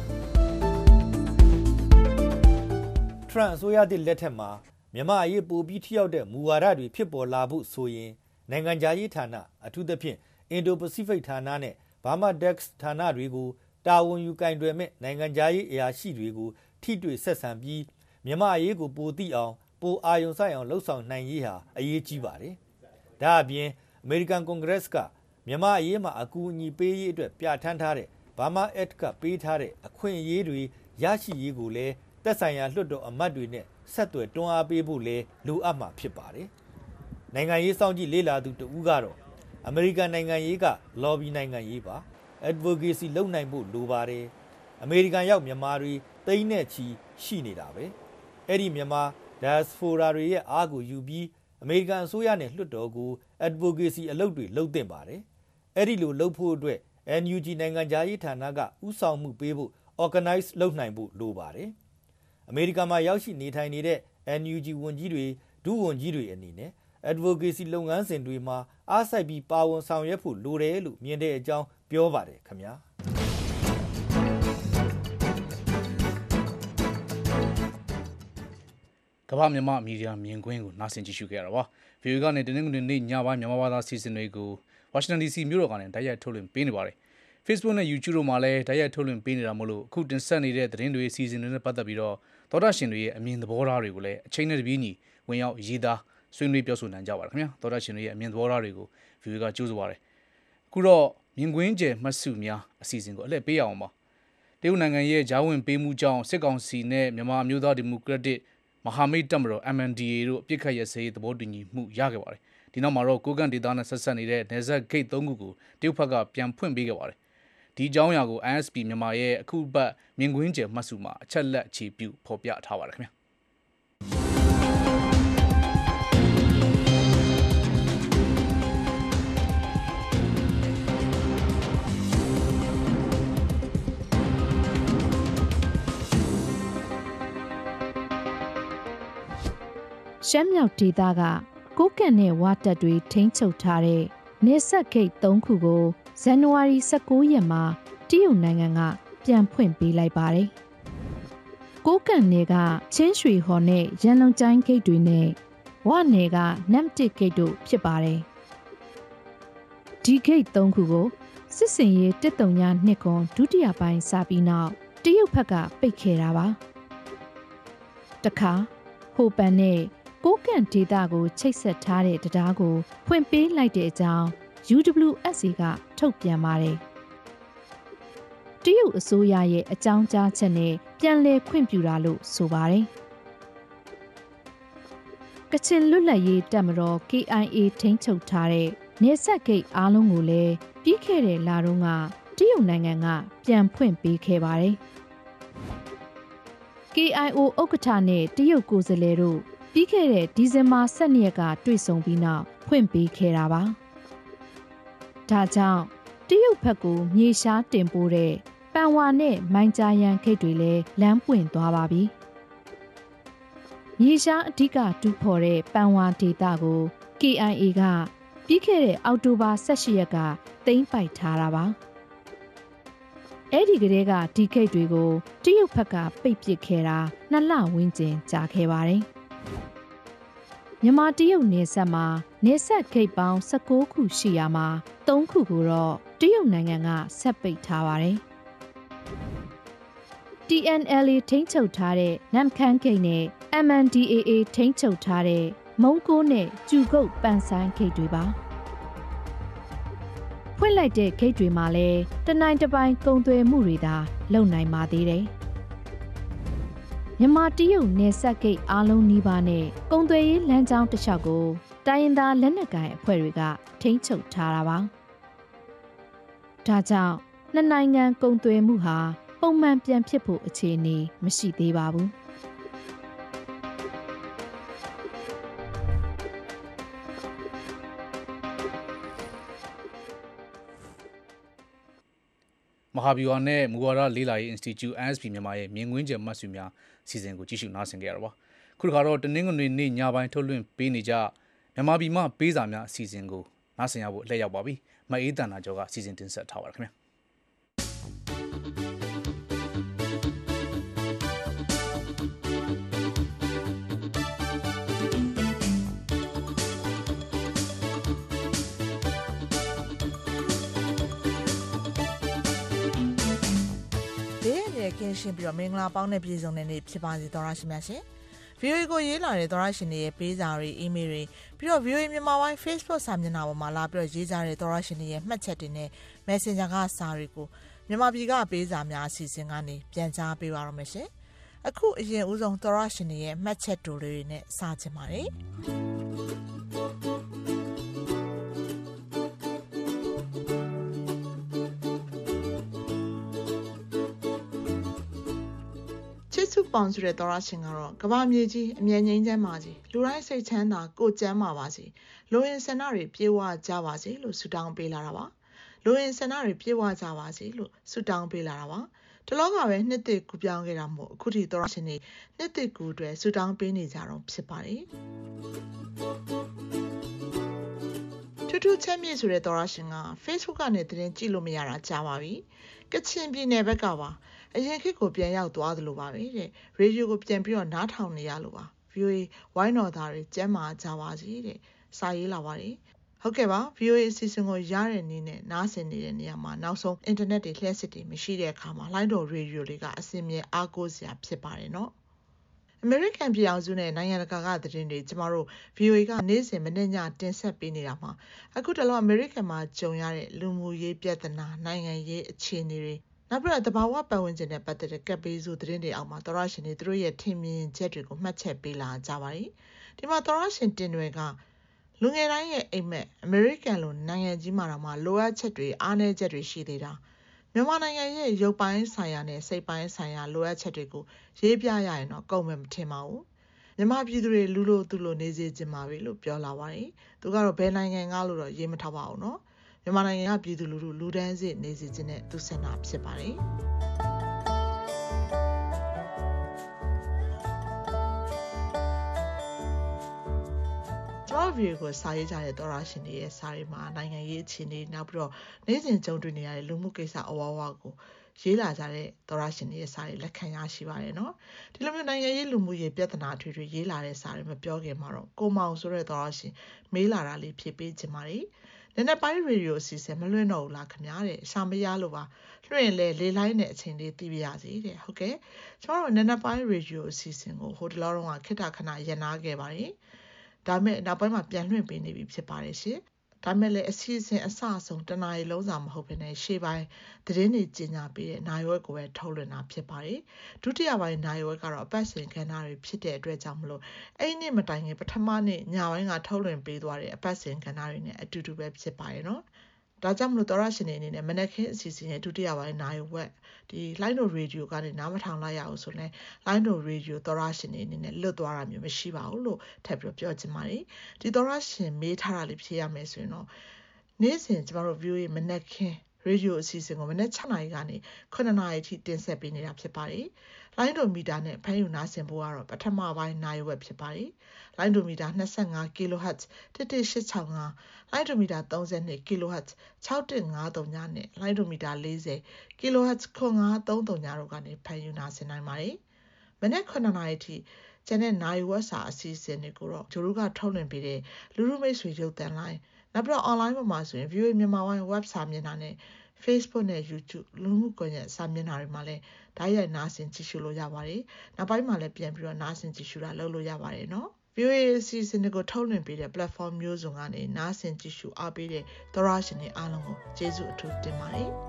ထရန့်အစိုးရသစ်လက်ထက်မှာမြန်မာအရေးပိုပြီးထိရောက်တဲ့မူဝါဒတွေဖြစ်ပေါ်လာဖို့ဆိုရင်နိုင်ငံခြားရေးဌာနအထူးသဖြင့်အင်ဒိုပစိဖိတ်ဌာနနဲ့ဘာမာဒက်စ်ဌာနတွေကိုတာဝန်ယူကင်တွယ်မဲ့နိုင်ငံခြားရေးအရာရှိတွေကိုထိတွေ့ဆက်ဆံပြီးမြန်မာအရေးကိုပိုသိအောင်ပိုအာရုံစိုက်အောင်လှုပ်ဆောင်နိုင်ရေးဟာအရေးကြီးပါတယ်။ဒါအပြင်အမေရိကန်ကွန်ဂရက်ကမြန်မာအရေးမှာအကူအညီပေးရေးအတွက်ပြဋ္ဌာန်းထားတဲ့ Burma Act ကပေးထားတဲ့အခွင့်အရေးတွေရရှိရေးကိုလည်းသက်ဆိုင်ရာလွှတ်တော်အမတ်တွေနဲ့ဆက်သွယ်တွန်းအားပေးဖို့လည်းလိုအပ်မှာဖြစ်ပါတယ်။နိုင်ငံရေးစောင့်ကြည့်လေ့လာသူတဦးကတော့အမေရိကန်နိုင်ငံရေးက lobby နိုင်ငံရေးပါ advocacy လုပ်နိုင်ဖို့လိုပါတယ်။အမေရိကန်ရောက်မြန်မာတွေတိမ့်နဲ့ချီရှိနေတာပဲ။အဲ့ဒီမြန်မာdiaspora တွေရဲ့အားကိုယူပြီးအမေရိကန်အစိုးရနဲ့လွှတ်တော်ကို advocacy အလုပ်တွေလုပ်သင့်ပါတယ်။အဲ့ဒီလိုလုပ်ဖို့အတွက် NUG နိုင်ငံခြားရေးဌာနကဥဆောင်မှုပေးဖို့ organize လုပ်နိုင်ဖို့လိုပါတယ်။အမေရိကန်မှာရောက်ရှိနေထိုင်နေတဲ့ NUG ဝန်ကြီးတွေဒုဝန်ကြီးတွေအနေနဲ့ advocacy လုပ်ငန်းစဉ်တွေမှာအားစိုက်ပြီးပါဝင်ဆောင်ရွက်ဖို့လိုတယ်လို့မြင်တဲ့အကြောင်းပြောပါတယ်ခင်ဗျာ။ကမ္ဘာမြန်မာမီဒီယာမြင်ကွင်းကိုနားဆင်ကြည့်ရှုခဲ့ရတာပါ။ VOA ကနေတနင်္ဂနွေနေ့ညပိုင်းမြန်မာဘာသာစီစဉ်တွေကို Washington DC မြို့တော်ကနေတိုက်ရိုက်ထုတ်လွှင့်ပေးနေပါတယ်။ Facebook နဲ့ YouTube တို့မှာလည်းတိုက်ရိုက်ထုတ်လွှင့်ပေးနေတာမို့လို့အခုတင်ဆက်နေတဲ့သတင်းတွေစီစဉ်တွေနဲ့ပတ်သက်ပြီးတော့သောတာရှင်တွေရဲ့အမြင်သဘောထားတွေကိုလည်းအချိန်နဲ့တပြေးညီဝင်ရောက်ရေးသားဆွေးနွေးပြောဆိုနိုင်ကြပါတယ်ခင်ဗျာသောတာရှင်တွေရဲ့အမြင်သဘောထားတွေကို view ကကြိုးစားပါတယ်အခုတော့မြင်ကွင်းကျယ်မှတ်စုများအစီအစဉ်ကိုအလှည့်ပေးရအောင်ပါတရုတ်နိုင်ငံရဲ့ဂျာဝင်ပေးမှုကြောင့်စစ်ကောင်စီနဲ့မြန်မာမျိုးသားဒီမိုကရက်တစ်မဟာမိတ်တပ်မတော် MNDAA တို့အပြစ်ခတ်ရစရေးသဘောတူညီမှုရခဲ့ပါတယ်ဒီနောက်မှာတော့ကိုကန့်ဒေသနဲ့ဆက်ဆက်နေတဲ့နယ်စပ်ဂိတ်3ခုကိုတရုတ်ဘက်ကပြန်ဖွင့်ပေးခဲ့ပါတယ်ဒီအကြောင်းအရာကို ISP မြန်မာရဲ့အခုပတ်မြင်ကွင်းကျယ်မှတ်စုမှာအချက်လက်အခြေပြုဖော်ပြထားပါတယ်ခင်ဗျာရှမ်းမြောက်ဒေသကကိုကန့်နဲ့ဝါတက်တွေထိန်းချုပ်ထားတဲ့နေဆက်ဂိတ်3ခုကိုဇန်နဝါရီ19ရက်မှာတရုတ်နိုင်ငံကပြန်ဖွင့်ပေးလိုက်ပါတယ်။ကိုကန့်နယ်ကချင်းရွှေဟော်နဲ့ရန်လုံကျိုင်းဂိတ်တွေနဲ့ဝနယ်ကနမ်တစ်ဂိတ်တို့ဖြစ်ပါတယ်။ဒီဂိတ်3ခုကိုစစ်စင်ရေး132ခွန်ဒုတိယပိုင်းစပြီးနောက်တရုတ်ဘက်ကပိတ်ခဲ့တာပါ။တခါဟိုပန်နဲ့ကိုကန့်ဒေသကိုချိတ်ဆက်ထားတဲ့တရားကိုဖွင့်ပေးလိုက်တဲ့အကြောင်း UWSA ကထုတ်ပြန်ပါတယ်။တရုတ်အစိုးရရဲ့အကြောင်းကြားချက်နဲ့ပြန်လည်ခွင့်ပြုတာလို့ဆိုပါတယ်။ကချင်လွတ်လပ်ရေးတပ်မတော် KIA ထိန်းချုပ်ထားတဲ့နေဆက်ဂိတ်အားလုံးကိုလည်းပြီးခဲ့တဲ့လတုန်းကတရုတ်နိုင်ငံကပြန်ဖွင့်ပေးခဲ့ပါတယ်။ KIO ဥက္ကဋ္ဌနဲ့တရုတ်ကိုယ်စားလှယ်တို့ပြီးခဲ့တဲ့ဒီဇင်ဘာ12ရက်ကတွေ့ဆုံပြီးနောက်ဖွင့်ပေးခဲ့တာပါ။ဒါကြောင့်တရုတ်ဘက်ကိုမြေရှားတင်ပို့တဲ့ပန်ဝါနဲ့မိုင်ဂျာယန်ဂိတ်တွေလည်းလမ်းပွင့်သွားပါပြီ။မြေရှားအဓိကတူးဖော်တဲ့ပန်ဝါဒေသကို KIA ကပြီးခဲ့တဲ့အောက်တိုဘာ18ရက်ကသိမ်းပိုက်ထားတာပါ။အဲ့ဒီကလေးကဒီဂိတ်တွေကိုတရုတ်ဘက်ကပိတ်ပစ်ခဲ့တာ2လဝန်းကျင်ကြာခဲ့ပါတယ်။မြန်မာတရုတ်နယ်စပ်မှာနယ်စပ်ဂိတ်ပေါင်း19ခုရှိရာမှာ3ခုကိုတော့တရုတ်နိုင်ငံကဆက်ပိတ်ထားပါတယ်။ TNLA ထိန်းချုပ်ထားတဲ့နမ်ခမ်းဂိတ်နဲ့ MNDAA ထိန်းချုပ်ထားတဲ့မုံကိုနဲ့ကျူကုတ်ပန်ဆိုင်ဂိတ်တွေပါ။ဖွင့်လိုက်တဲ့ဂိတ်တွေမှာလည်းတနိုင်တစ်ပိုင်းကုန်သွယ်မှုတွေသာလုပ်နိုင်ပါသေးတယ်။မြန်မာတရုတ်နယ်စပ်ဂိတ်အားလုံးနီးပါးနဲ့ကုန်သွယ်ရေးလမ်းကြောင်းတစ်လျှောက်ကိုတိုင်းရင်းသားလက်နက်ကိုင်အဖွဲ့တွေကထိန်းချုပ်ထားတာပါ။ဒါကြောင့်နှစ်နိုင်ငံကုန်သွယ်မှုဟာပုံမှန်ပြန်ဖြစ်ဖို့အခြေအနေမရှိသေးပါဘူးမဟာဗျူဟာနဲ့မူဝါဒလေးလာရေး Institute ISP မြန်မာရဲ့မြင်ကွင်းကျယ်မှတ်စုများစီစဉ်ကိုကြည့်ရှုနားဆင်ကြရတာပါခုတစ်ခါတော့တနင်္ဂနွေနေ့ညပိုင်းထုတ်လွှင့်ပေးနေကြမြန်မာပြည်မှပေးစာများအစီအစဉ်ကိုနားဆင်ရဖို့အလှည့်ရောက်ပါပြီမအေးတန်နာကျော်ကစီစဉ်တင်ဆက်ထားပါရခင်ဗျာကင်းရှင်းပြီးတော့မင်္ဂလာပေါင်းနဲ့ပြည်စုံတဲ့နေ့ဖြစ်ပါစေသောရရှိမြတ်ရှင် VOA ကိုရေးလာတဲ့သောရရှင်တွေရဲ့ပေးစာတွေ email တွေပြီးတော့ VOA မြန်မာပိုင်း Facebook စာမျက်နှာပေါ်မှာလာပြီးတော့ရေးကြတဲ့သောရရှင်တွေရဲ့မှတ်ချက်တွေနဲ့ Messenger ကစာတွေကိုမြန်မာပြည်ကပေးစာများအစီအစဉ်ကနေပြန်ကြားပေးပါရမယ်ရှင်အခုအရင်ဦးဆုံးသောရရှင်တွေရဲ့မှတ်ချက်တွေနဲ့စချင်ပါတယ်စုပေါင်းဆိုတဲ့သောရရှင်ကတော့ကဘာမြေကြီးအမြဲငြိမ်းချမ်းပါစေလူတိုင်းစိတ်ချမ်းသာကိုယ်ကျန်းမာပါစေလူရင်ဆန္ဒတွေပြေဝကြပါစေလို့ဆုတောင်းပေးလာတာပါလူရင်ဆန္ဒတွေပြေဝကြပါစေလို့ဆုတောင်းပေးလာတာပါတလောကပဲနှစ်သိကူပြောင်းခဲ့တာမို့အခုထိသောရရှင်တွေနှစ်သိကူတွေဆုတောင်းပေးနေကြတော့ဖြစ်ပါတယ်ထူးထူးချမ်းမြေ့ဆိုတဲ့သောရရှင်က Facebook ကနေတင်ကြည့်လို့မရတာကြာပါပြီကချင်ပြည်နယ်ဘက်ကပါအရင်ခေတ်ကိုပြန်ရောက်သွားသလိုပါပဲတဲ့ရေဒီယိုကိုပြန်ပြီးတော့နားထောင်နေရလို့ပါ VOA ဝိုင်းတော်သားတွေကျမ်းမာကြပါစေတဲ့စာရေးလာပါတယ်ဟုတ်ကဲ့ပါ VOA အစီအစဉ်ကိုရတဲ့နည်းနဲ့နားဆင်နေတဲ့နေရာမှာနောက်ဆုံး internet တွေလျှက်စစ်တွေမရှိတဲ့အခါမှာလိုင်းတော်ရေဒီယိုတွေကအစီအမြဲအားကိုးစရာဖြစ်ပါတယ်နော်အမေရိကန်ပြည်အောင်စုနဲ့နိုင်ငံတကာကသတင်းတွေကျမတို့ VOA ကနေ့စဉ်မနေ့ညတင်ဆက်ပေးနေတာမှာအခုတလောအမေရိကန်မှာကြုံရတဲ့လူမှုရေးပြဿနာနိုင်ငံရေးအခြေအနေတွေနောက်ပြီးတော့တဘာဝပတ်ဝန်းကျင်နဲ့ပတ်သက်တဲ့ကပ်ဘေးဆိုသတင်းတွေအောက်မှာသောရရှင်တွေသူတို့ရဲ့ထင်မြင်ချက်တွေကိုမှတ်ချက်ပေးလာကြပါတယ်ဒီမှာသောရရှင်တင်တွေကလူငယ်တိုင်းရဲ့အိမ်မက်အမေရိကန်လိုနိုင်ငံကြီးမှာတော့မှလိုအပ်ချက်တွေအားနည်းချက်တွေရှိသေးတာမြန်မာနိုင်ငံရဲ့ရုပ်ပိုင်းဆိုင်ရာနဲ့စိတ်ပိုင်းဆိုင်ရာလိုအပ်ချက်တွေကိုရေးပြရရင်တော့ကုန်မယ်မထင်ပါဘူးမြန်မာပြည်သူတွေလူလို့သူလို့နေစေချင်ပါပြီလို့ပြောလာပါတယ်သူကတော့ဘယ်နိုင်ငံကလို့တော့ရေးမထားပါဘူးเนาะမြန်မာနိုင်ငံကပြည်သူလူတန်းစစ်နေစေချင်တဲ့သူစင်တာဖြစ်ပါတယ်ကျွန်တော်ဗီဒီယိုကိုစာရေးကြတဲ့သောရရှင်တွေရဲ့စာတွေမှာနိုင်ငံရေးအခြေအနေနောက်ပြီးတော့နေ့စဉ်ကြုံတွေ့နေရတဲ့လူမှုကိစ္စအဝဝကိုရေးလာကြတဲ့သောရရှင်တွေရဲ့စာတွေလက်ခံရရှိပါတယ်နော်ဒီလိုမျိုးနိုင်ငံရေးလူမှုရေးပြဿနာထွေထွေရေးလာတဲ့စာတွေမပြောခင်မှာတော့ကိုမောင်ဆိုတဲ့သောရရှင်မေးလာတာလေးဖြည့်ပေးခြင်းပါတယ်နည်းနည်းပိုင်းရေဒီယိုအစီအစဉ်မလွှင့်တော့ဘူးလားခင်ဗျာတဲ့ရှာမရလို့ပါလွှင့်ရင်လေလေးလိုင်းနဲ့အချိန်လေးသိပြရစီတဲ့ဟုတ်ကဲ့ကျွန်တော်တို့နည်းနည်းပိုင်းရေဒီယိုအစီအစဉ်ကိုဟိုတလောတော့ခေတ္တခဏရပ်နားခဲ့ပါတယ်ဒါမဲ့နောက်ပိုင်းမှာပြန်လွှင့်ပေးနေပြီဖြစ်ပါတယ်ရှင်ဒါမဲ့လည်းအစီအစဉ်အစအဆုံးတနားရီလုံးစာမဟုတ်ဘဲနဲ့ရှေ့ပိုင်းသတင်းတွေကြီးညာပေးတဲ့နိုင်ဝက်ကိုပဲထုတ်လွှင့်တာဖြစ်ပါတယ်ဒုတိယပိုင်းနိုင်ဝက်ကတော့အပတ်စဉ်ခန်းသားတွေဖြစ်တဲ့အတွက်ကြောင့်မလို့အဲ့ဒီမတိုင်ခင်ပထမနေ့ညပိုင်းကထုတ်လွှင့်ပေးသွားတဲ့အပတ်စဉ်ခန်းသားတွေနဲ့အတူတူပဲဖြစ်ပါတယ်နော်ဒါကြောင့်မလို့သောရရှင်တွေအနေနဲ့မနက်ခင်းအစီအစဉ်ရဲ့ဒုတိယပိုင်းနိုင်ဝက်ဒီလိုင်းဒိုရေဒီယိုကနေနားမထောင်လိုက်ရအောင်ဆိုရင်လိုင်းဒိုရေဒီယိုသောရရှင်တွေအနေနဲ့လွတ်သွားတာမျိုးမရှိပါဘူးလို့ထပ်ပြီးပြောချင်ပါတယ်ဒီသောရရှင်မေးထားတာလေးဖြေရမယ်ဆိုရင်တော့နေ့စဉ်ကျမတို့ view ရဲ့မနက်ခင်းရေဒီယိုအစီအစဉ်ကိုမနက်6နာရီကနေ9နာရီထိတင်ဆက်ပေးနေတာဖြစ်ပါတယ်လိုင်းဒိုမီတာနဲ့ဖမ်းယူနားဆင်ဖို့ကတော့ပထမပိုင်းနိုင်ဝက်ဖြစ်ပါတယ်လိုင်းဒိုမီတာ25 kHz 11865လိုင်းဒိုမီတာ32 kHz 6153ညနဲ့လိုင်းဒိုမီတာ40 kHz 9533တို့ကနေဖမ်းယူနားဆင်နိုင်ပါတယ်မနက်9နာရီထိကျန်တဲ့နိုင်ဝက်စာအစီအစဉ်တွေကိုတော့ဂျိုရုကထုတ်လွှင့်ပေးတဲ့လူလူမိတ်ဆွေရုပ်သံလိုင်းနောက်ပြီးတော့ online ပေါ်မှာဆိုရင် VOA မြန်မာဝိုင်း web စာမျက်နှာနဲ့ Facebook နဲ့ YouTube လူမှုကွန်ရက်စာမျက်နှာတွေမှာလည်းဓာတ်ရိုက်နားဆင်ကြည့်ရှုလို့ရပါတယ်။နောက်ပိုင်းမှာလည်းပြန်ပြီးတော့နားဆင်ကြည့်ရှုတာလုပ်လို့ရပါတယ်နော်။ VOA အစီအစဉ်တွေကိုထုတ်လွှင့်ပေးတဲ့ platform မျိုးစုံကနေနားဆင်ကြည့်ရှုအားပေးတဲ့သောရရှင်တွေအားလုံးကိုကျေးဇူးအထူးတင်ပါတယ်။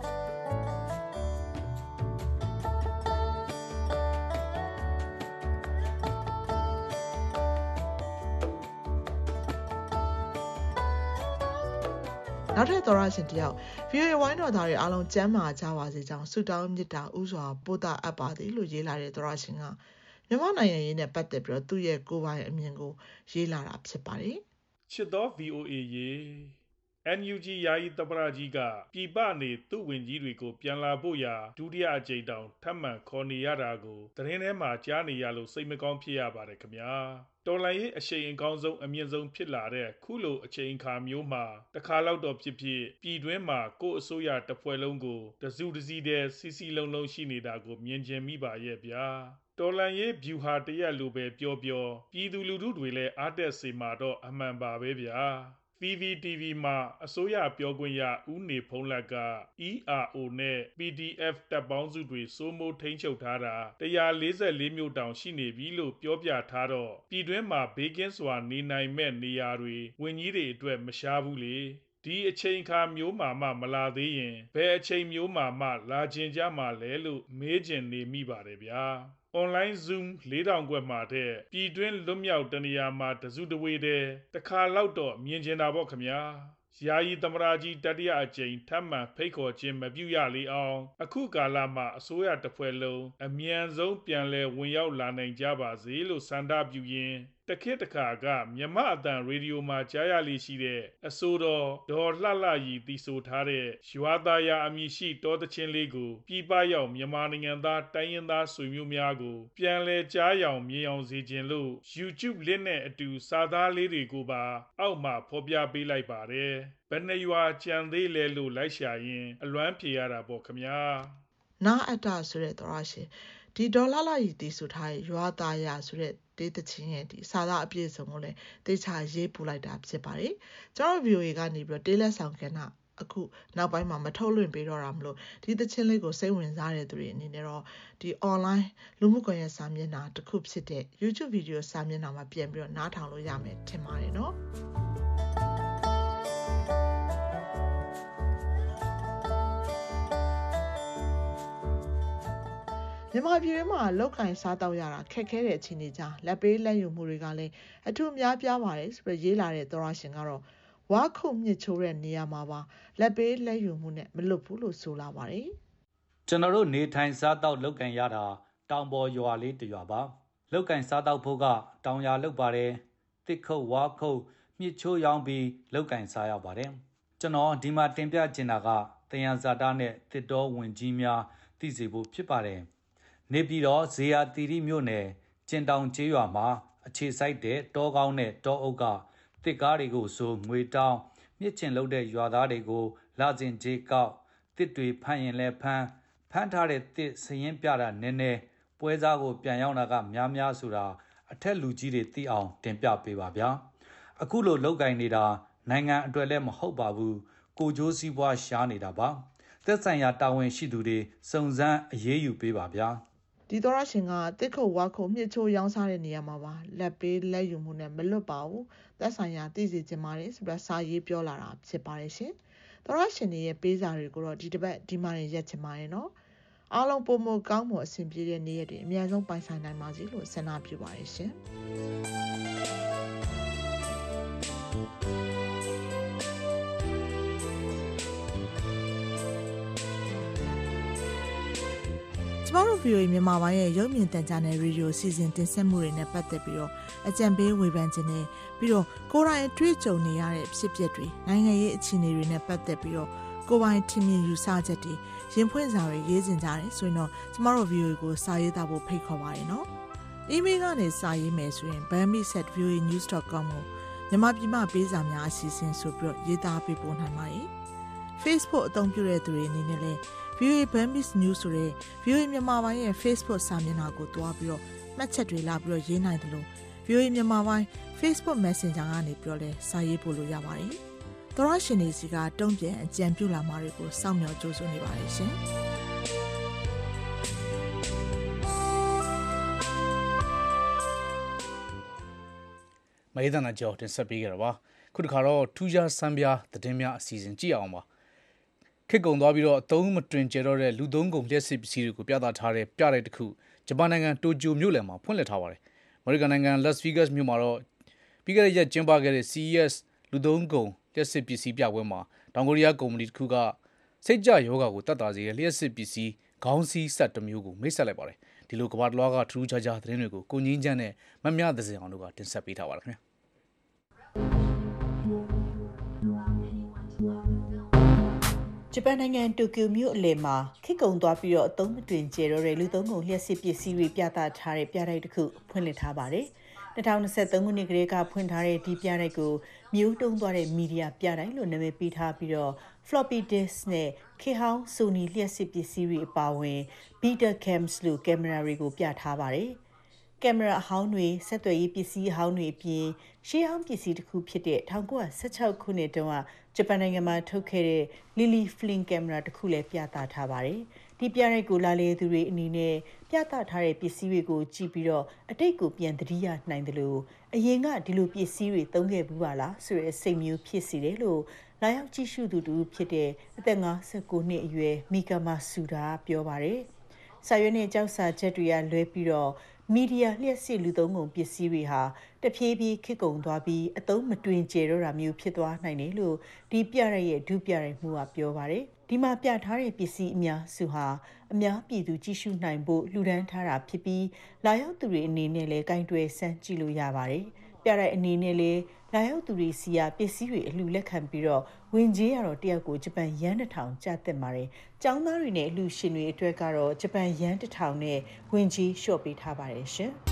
နောက်ထပ်သောရရှင်တယောက် VOA ဝိုင်းတော်သားတွေအားလုံးကျမ်းမာကြပါစေကြောင်းဆုတောင်းမေတ္တာဥစွာပို့သအပ်ပါသည်လို့ရေးလာတဲ့သောရရှင်ကမြန်မာနိုင်ငံရေးနဲ့ပတ်သက်ပြီးတော့သူ့ရဲ့ကိုယ်ပိုင်အမြင်ကိုရေးလာတာဖြစ်ပါတယ်။ချစ်သော VOA ရေ NUG ယာယီသမ္မတကြီးကပြည်ပနေသူ့ဝင်ကြီးတွေကိုပြန်လာဖို့ရာဒုတိယအကြိမ်တောင်ထပ်မံခေါ်နေရတာကိုသတင်းထဲမှာကြားနေရလို့စိတ်မကောင်းဖြစ်ရပါတယ်ခင်ဗျာ။တော်လှန်ရေးအရှိန်အကောင်းဆုံးအမြင့်ဆုံးဖြစ်လာတဲ့ခုလိုအချိန်အခါမျိုးမှာတခါလောက်တော့ဖြစ်ဖြစ်ပြည်တွင်းမှာကိုယ့်အစိုးရတစ်ဖွဲ့လုံးကိုတစုတစည်းတည်းစီစီလုံးလုံးရှိနေတာကိုမြင်ကျင်မိပါရဲ့ဗျာတော်လန်ရေးဗျူဟာတရက်လိုပဲပြောပြည်သူလူထုတွေလည်းအားတက်စေမှာတော့အမှန်ပါပဲဗျာVVTV မှာအစိုးရပြောခွင့်ရဦးနေဖုံးလက်က ERO နဲ့ PDF တပ်ပေါင်းစုတွေစိုးမိုးထိန်းချုပ်ထားတာ144မြို့တောင်ရှိနေပြီလို့ပြောပြထားတော့ပြည်တွင်းမှာဘေးကင်းစွာနေနိုင်မဲ့နေရာတွေဝန်ကြီးတွေအတွက်မရှားဘူးလေဒီအချိန်အခါမျိုးမှမလာသေးရင်ဘယ်အချိန်မျိုးမှလာခြင်းကြမှာလဲလို့မေးချင်နေမိပါတယ်ဗျာonline zoom 4000ခွဲမှာတဲ့ပြည်တွင်းလွတ်မြောက်တနေရာမှာတစုတဝေးတဲ့တခါလောက်တော့မြင်ကျင်တာပေါ့ခမညာယာယီသမ္မတကြီးတတိယအကြိမ်ထပ်မံဖိတ်ခေါ်ခြင်းမပြုရလေအောင်အခုကာလမှာအစိုးရတစ်ဖွဲ့လုံးအမြန်ဆုံးပြန်လည်ဝင်ရောက်လာနိုင်ကြပါစေလို့ဆန္ဒပြုရင်းတခေတ်တခါကမြမအတန်ရေဒီယိုမှာကြားရလိရှိတဲ့အဆိုတော်ဒေါ်လှလှရီတီဆိုထားတဲ့ရွာသားရအမည်ရှိတောတချင်းလေးကိုပြည်ပရောက်မြန်မာနိုင်ငံသားတိုင်းရင်းသားဆွေမျိုးများကိုပြန်လည်ကြားရောင်မြင်အောင်စေခြင်းလို့ YouTube လင့်နဲ့အတူစာသားလေးတွေကိုပါအောက်မှာဖော်ပြပေးလိုက်ပါတယ်ဘယ်နှရွာကြံသေးလဲလို့လိုက်ရှာရင်အလွမ်းဖြေရတာပေါ့ခမညာနာအတ္တဆိုတဲ့သောရရှင်ဒီဒေါ်လာလာကြီးတည်ဆိုထားတဲ့ရွာသားရဆိုတဲ့ဒေသချင်းရဲ့ဒီစာသားအပြည့်စုံကိုလည်းတေချာရေးပို့လိုက်တာဖြစ်ပါတယ်ကျွန်တော် VOA ကနေပြီးတော့တေးလက်ဆောင်ကဏ္ဍအခုနောက်ပိုင်းမှာမထုတ်လွှင့်ပေးတော့တာမလို့ဒီသချင်းလေးကိုစိတ်ဝင်စားတဲ့သူတွေအနေနဲ့တော့ဒီ online လူမှုကွန်ရက်စာမျက်နှာတစ်ခုဖြစ်တဲ့ YouTube video စာမျက်နှာမှာပြန်ပြီးတော့နားထောင်လို့ရမယ်ထင်ပါတယ်နော်မြန်မာပြည်မှာလောက်ကင်စားတောက်ရတာခက်ခဲတဲ့အခြေအနေကြောင့်လက်ပေးလက်ယူမှုတွေကလည်းအထူးများပြားပါတယ်ဆိုပြီးရေးလာတဲ့သောရရှင်ကတော့ဝါခုမြစ်ချိုးတဲ့နေရာမှာပါလက်ပေးလက်ယူမှုနဲ့မလွတ်ဘူးလို့ဆိုလာပါတယ်ကျွန်တော်တို့နေထိုင်စားတောက်လောက်ကင်ရတာတောင်ပေါ်ရွာလေးတစ်ရွာပါလောက်ကင်စားတောက်ဖို့ကတောင်ရွာလောက်ပါတယ်တစ်ခုတ်ဝါခုတ်မြစ်ချိုးရောင်းပြီးလောက်ကင်စားရပါတယ်ကျွန်တော်ဒီမှာတင်ပြချင်တာကတယံဇာတာနဲ့တစ်တော်ဝင်ကြီးများသိစေဖို့ဖြစ်ပါတယ်နေပြည်တော်ဇေယျတီရီမြို့နယ်ကျင်တောင်ကျေးရွာမှာအခြေစိုက်တဲ့တောကောင်းနဲ့တောအုပ်ကတစ်ကားတွေကိုဆိုငွေတောင်းမြစ်ချင်လုပ်တဲ့ရွာသားတွေကိုလာစဉ်ကျေးကောက်တစ်တွေဖမ်းရင်လဲဖမ်းထားတဲ့တစ်စရင်ပြတာနည်းနည်းပွဲစားကိုပြန်ရောက်တာကများဆိုတာအထက်လူကြီးတွေသိအောင်တင်ပြပေးပါဗျာအခုလိုလောက်ကင်နေတာနိုင်ငံအတွက်လည်းမဟုတ်ပါဘူးကိုကျိုးစည်းပွားရှားနေတာပါသက်ဆိုင်ရာတာဝန်ရှိသူတွေစုံစမ်းအရေးယူပေးပါဗျာဒီသောရရှင်ကတစ်ခုတ်ဝါခုတ်မြစ်ချိုးရောင်းစားတဲ့နေရာမှာပါလက်ပေးလက်ယူမှုနဲ့မလွတ်ပါဘူးသက်ဆိုင်ရာသိစေချင်ပါတယ်ဆိုပြီးစာရေးပြောလာတာဖြစ်ပါတယ်ရှင်သောရရှင်တွေရဲ့ပေးစာတွေကိုတော့ဒီတစ်ပတ်ဒီမှာနေရက်ချင်ပါတယ်နော်အားလုံးပုံမကောင်းမှုအဆင်ပြေတဲ့နေ့ရက်တွေအများဆုံးပိုင်ဆိုင်နိုင်ပါစေလို့ဆန္ဒပြုပါတယ်ရှင်ကျမတို့ VOA မြန်မာပိုင်းရဲ့ရုပ်မြင်သံကြားနယ်ရေဒီယိုစီစဉ်တင်ဆက်မှုတွေနဲ့ပတ်သက်ပြီးတော့အကြံပေးဝေဖန်ခြင်းနဲ့ပြီးတော့ကိုယ်တိုင်တွေ့ကြုံနေရတဲ့ဖြစ်ပျက်တွေနိုင်ငံရေးအခြေအနေတွေနဲ့ပတ်သက်ပြီးတော့ကိုယ်ပိုင်ထင်မြင်ယူဆချက်တွေရင်ဖွင့်စာတွေရေးတင်ကြတယ်ဆိုရင်တော့ကျမတို့ VOA ကိုစာရေးသားဖို့ဖိတ်ခေါ်ပါတယ်နော်။ email ကနေစာရေးမယ်ဆိုရင် bami@voanews.com ကိုမြန်မာပြည်မှာပေးစာများအစီအစဉ်ဆိုပြီးတော့ရေးသားပေးပို့နိုင်ပါတယ်။ Facebook အသုံးပြုတဲ့သူတွေအနေနဲ့လည်းVOA Burmese News ဆိုတဲ့ VOA မြန်မာပိုင်းရဲ့ Facebook စာမျက်နှာကိုတွားပြီးတော့မှတ်ချက်တွေလာပြီးတော့ရေးနိုင်တယ်လို့ VOA မြန်မာပိုင်း Facebook Messenger ကနေပြီးတော့လည်းစာရေးပို့လို့ရပါတယ်။သောရရှင်တွေစီကတုံ့ပြန်အကြံပြုလာမှာတွေကိုစောင့်မျှော်ကြိုးစွနေပါတယ်ရှင်။မအေးသနာကြောတင်ဆက်ပေးကြတာပါခုတစ်ခါတော့ထူးခြားစမ်းပြသတင်းများအစီအစဉ်ကြည့်အောင်ပါခေတ်ကုံသွားပြီးတော့အသုံးမတွင်ကျတော့တဲ့လူသုံးကုန်လျှက်စစ်ပစ္စည်းတွေကိုပြသထားတဲ့ပြတဲ့တစ်ခုဂျပန်နိုင်ငံတိုကျိုမြို့လယ်မှာဖွင့်လှစ်ထားပါတယ်အမေရိကန်နိုင်ငံ Las Vegas မြို့မှာတော့ပြီးခဲ့တဲ့ရက်ကျင်းပခဲ့တဲ့ CES လူသုံးကုန်လျှက်စစ်ပစ္စည်းပြပွဲမှာတောင်ကိုရီးယားကုမ္ပဏီတစ်ခုကစိတ်ကြယောဂါကိုတတ်တာစေတဲ့လျှက်စစ်ပစ္စည်းခေါင်းစည်းဆက်တစ်မျိုးကိုမိတ်ဆက်လိုက်ပါတယ်ဒီလိုကမ္ဘာတလွှားကထူးခြားခြားသတင်းတွေကိုကိုငင်းချမ်းနဲ့မမြသစင်အောင်တို့ကတင်ဆက်ပေးထားပါတယ်ခင်ဗျာဂျပန်နိုင်ငံတိုကျိုမြို့အလယ်မှာခေတ်ကုံသွားပြီးတော့အသုံးမတွင်ကျတော့တဲ့လူသုံးကုန်လျှက်စစ်ပစ္စည်းတွေပြသထားတဲ့ပြတိုက်တစ်ခုဖွင့်လှစ်ထားပါတယ်2023ခုနှစ်ကလေးကဖွင့်ထားတဲ့ဒီပြတိုက်ကိုမျိုးတုံးသွားတဲ့မီဒီယာပြတိုက်လို့နာမည်ပေးထားပြီးတော့ floppy disk နဲ့ခေတ်ဟောင်း Sony လျှက်စစ်ပစ္စည်းတွေအပါအဝင် beta cams လို့ကင်မရာတွေကိုပြထားပါတယ်ကင်မရာအဟောင်းတွေဆက်သွယ်ရေးပစ္စည်းအဟောင်းတွေအပြင်ရှေးဟောင်းပစ္စည်းတစ်ခုဖြစ်တဲ့1916ခုနှစ်တုန်းကဂျပန်နိုင်ငံမှာထုတ်ခဲ့တဲ့ Lily Flynn ကင်မရာတစ်ခုလည်းပြသထားပါတယ်။ဒီပြရိုက်ကိုလာလေသူတွေအနေနဲ့ပြသထားတဲ့ပစ္စည်းတွေကိုကြည့်ပြီးတော့အတိတ်ကိုပြန်သတိရနိုင်တယ်လို့အရင်ကဒီလိုပစ္စည်းတွေသုံးခဲ့ဘူးပါလားဆိုတဲ့စိတ်မျိုးဖြစ်စီတယ်လို့လာရောက်ကြည့်ရှုသူတူဖြစ်တဲ့အသက်59နှစ်အရွယ်မီကာမာဆူဒါပြောပါတယ်။စာရွက်နဲ့ကြောက်စာချက်တွေကလွဲပြီးတော့မီဒီယာလျှက်စစ်လူသုံးကုန်ပစ္စည်းတွေဟာတဖြည်းဖြည်းခေတ်ကုန်သွားပြီးအသုံးမတွင်ကျတော့တာမျိုးဖြစ်သွားနိုင်တယ်လို့ဒီပြရရဲ့ဒုပြရမှုကပြောပါတယ်ဒီမှာပြထားတဲ့ပစ္စည်းအများစုဟာအများပြည်သူကြည့်ရှုနိုင်ဖို့လှူဒန်းထားတာဖြစ်ပြီးလာရောက်သူတွေအနေနဲ့လည်းကင်တွယ်စမ်းကြည့်လို့ရပါတယ်ပြရအနေနဲ့လည်းလာရောက်သူတွေစီကပစ္စည်းတွေအလှူလက်ခံပြီးတော့ဝင်ကြီးရတော့တယောက်ကိုဂျပန်ယန်း1000ကျသင့်ပါတယ်။ကျောင်းသားတွေနဲ့အလှူရှင်တွေအတွက်ကတော့ဂျပန်ယန်း1000နဲ့ဝင်ကြီးလျှော့ပေးထားပါတယ်ရှင်။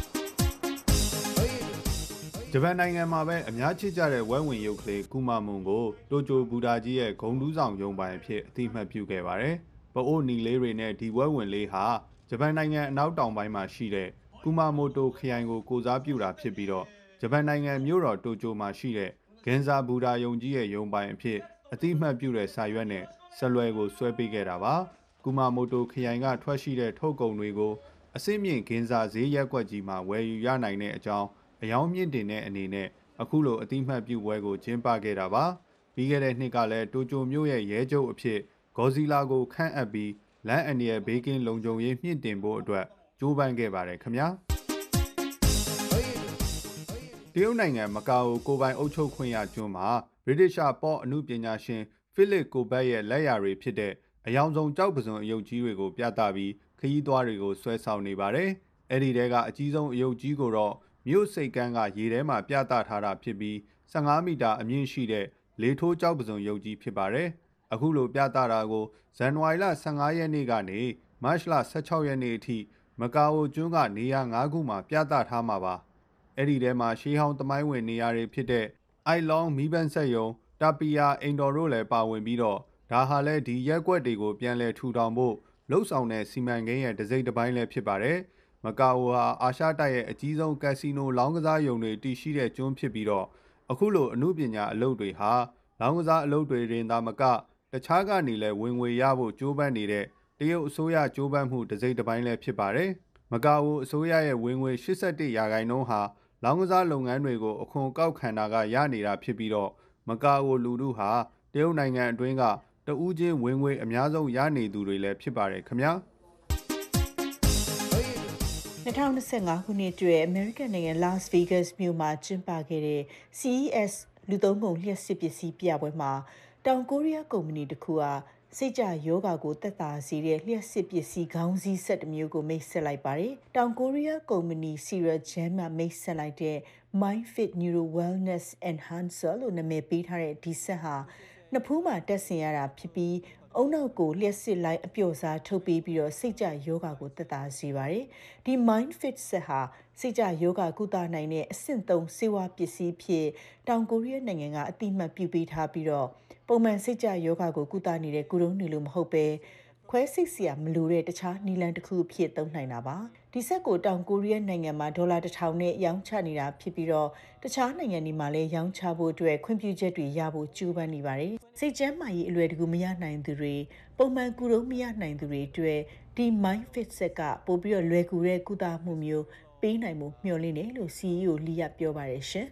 ဂျပန်နိုင်ငံမှာပဲအများချစ်ကြတဲ့ဝဲဝင်ရုပ်ကလေးကူမာမွန်ကိုတိုကျိုဘူဒါကြီးရဲ့ဂုံတူးဆောင်ရုံပိုင်အဖြစ်အသိမှတ်ပြုခဲ့ပါတယ်။ပအိုးနီလေးတွေနဲ့ဒီဝဲဝင်လေးဟာဂျပန်နိုင်ငံအနောက်တောင်ပိုင်းမှာရှိတဲ့ကူမာမိုတိုခရိုင်ကိုကိုစားပြုတာဖြစ်ပြီးတော့ဂျပန်နိုင်ငံမြို့တော်တိုကျိုမှာရှိတဲ့ဂင်ဇာဘူဒါယုံကြီးရဲ့ယုံပိုင်အဖြစ်အတိအမှတ်ပြုတဲ့စာရွက်နဲ့ဆက်လွယ်ကိုဆွဲပေးခဲ့တာပါကူမာမိုတိုခရိုင်ကထွက်ရှိတဲ့ထုတ်ကုန်တွေကိုအစိမ့်မြင့်ဂင်ဇာဈေးရက်ကွက်ကြီးမှာဝယ်ယူရနိုင်တဲ့အကြောင်းအယောင်မြင့်တင်တဲ့အနေနဲ့အခုလိုအတိအမှတ်ပြုပွဲကိုကျင်းပခဲ့တာပါပြီးခဲ့တဲ့နှစ်ကလည်းတိုကျိုမြို့ရဲ့ရဲချုပ်အဖြစ်ဂေါ်ဇီလာကိုခန့်အပ်ပြီးလမ်းအန္တရာယ်ဘေးကင်းလုံခြုံရေးမြင့်တင်ဖို့အတွက်ကြိုးပမ်းခဲ့ပါတယ်ခင်ဗျာတရုတ်နိုင်ငံမကာအိုကိုပိုင်အုပ်ချုပ်ခွင့်ရကျွန်းမှာဗြိတိရှပေါ့အမှုပညာရှင်ဖိလစ်ကိုဘတ်ရဲ့လက်ရာတွေဖြစ်တဲ့အယောင်ဆုံးကြောက်ပစုံအယုတ်ကြီးတွေကိုပြသပြီးခရီးသွားတွေကိုဆွဲဆောင်နေပါတယ်အဲ့ဒီတဲကအကြီးဆုံးအယုတ်ကြီးကိုတော့မြို့စိတ်ကမ်းကရေထဲမှာပြသထားတာဖြစ်ပြီး15မီတာအမြင့်ရှိတဲ့လေထိုးကြောက်ပစုံရုပ်ကြီးဖြစ်ပါတယ်အခုလိုပြသတာကိုဇန်နဝါရီလ15ရက်နေ့ကနေမတ်လ16ရက်နေ့အထိမကာအိုကျွန်းကနေရာ9ခုမှာပြသထားမှာပါအဲ့ဒီထဲမှာရှေးဟောင်းသမိုင်းဝင်နေရာတွေဖြစ်တဲ့အိုင်လောင်းမီးပန်းဆက်ယုံတာပီယာအင်ဒိုတို့လည်းပါဝင်ပြီးတော့ဒါဟာလည်းဒီရက်ကွက်တွေကိုပြန်လည်ထူထောင်ဖို့လှုပ်ဆောင်တဲ့စီမံကိန်းရဲ့တစ်စိတ်တစ်ပိုင်းလည်းဖြစ်ပါတယ်မကာအိုဟာအာရှတိုက်ရဲ့အကြီးဆုံးကက်စီနိုလောင်းကစားရုံတွေတည်ရှိတဲ့ကျွန်းဖြစ်ပြီးတော့အခုလိုအမှုပညာအလုပ်တွေဟာလောင်းကစားအလုပ်တွေရင်သာမကတခြားကနေလည်းဝင်ငွေရဖို့ကြိုးပမ်းနေတဲ့တရုတ်အစိုးရကြိုးပမ်းမှုတစ်စိတ်တစ်ပိုင်းလည်းဖြစ်ပါတယ်မကာအိုအစိုးရရဲ့ဝင်ငွေ81%ဟာလောင်းကစားလုပ်ငန်းတွေကိုအခွန်ကောက်ခံတာကရနေတာဖြစ်ပြီးတော့မကာအိုလူထုဟာတရုတ်နိုင်ငံအတွင်းကတဦးချင်းဝင်ငွေအများဆုံးရနေသူတွေလည်းဖြစ်ပါတယ်ခင်ဗျာ 2025ခုနှစ်အတွက်အမေရိကန်နိုင်ငံ Las Vegas မြို့မှာကျင်းပခဲ့တဲ့ CES လူသုံးကုန်လျှပ်စစ်ပစ္စည်းပြပွဲမှာတောင်ကိုရီးယားကုမ္ပဏီတစ်ခုကစိတ်ကြယောဂါကိုသက်သာစေတဲ့လျှပ်စစ်ပစ္စည်းခေါင်းစည်းဆက်တစ်မျိုးကိုမိတ်ဆက်လိုက်ပါတယ်။တောင်ကိုရီးယားကုမ္ပဏီ Sierra-Gem မှမိတ်ဆက်လိုက်တဲ့ MindFit Neuro Wellness Enhancer လို့နာမည်ပေးထားတဲ့ဒီဆက်ဟာနှစ်ဖူးမှာတက်ဆင်ရတာဖြစ်ပြီးအုံနောက်ကိုလျှက်စစ်လိုက်အပျော့စားထုတ်ပေးပြီးတော့စိတ်ကြယောဂါကိုသက်သာစေပါတယ်။ဒီ MindFit ဆက်ဟာစိတ်ကြယောဂါကုသနိုင်တဲ့အဆင့်3ဆေးဝါးပစ္စည်းဖြစ်တောင်ကိုရီးယားနိုင်ငံကအတိအမှတ်ပြုပေးထားပြီးတော့ပုံမှန်စိတ်ကြယောဂါကိုကုသနေတဲ့ကုတုံးတွေလို့မဟုတ်ပဲခွဲစိတ်စရာမလိုတဲ့တခြားနည်းလမ်းတစ်ခုအဖြစ်သုံးနိုင်တာပါဒီဆက်ကိုတောင်ကိုရီးယားနိုင်ငံမှာဒေါ်လာ1000နဲ့ရောင်းချနေတာဖြစ်ပြီးတော့တခြားနိုင်ငံတွေမှာလည်းရောင်းချဖို့အတွက်ခွင့်ပြုချက်တွေရဖို့ကြိုးပမ်းနေပါတယ်စိတ်ကျန်းမာရေးအလွယ်တကူမရနိုင်သူတွေပုံမှန်ကုတုံးမရနိုင်သူတွေအတွက်ဒီ MindFit ဆက်ကပို့ပြီးတော့လွယ်ကူတဲ့ကုသမှုမျိုးပေးနိုင်မှုမျှော်လင့်တယ်လို့ CEO လီယာပြောပါတယ်ရှင်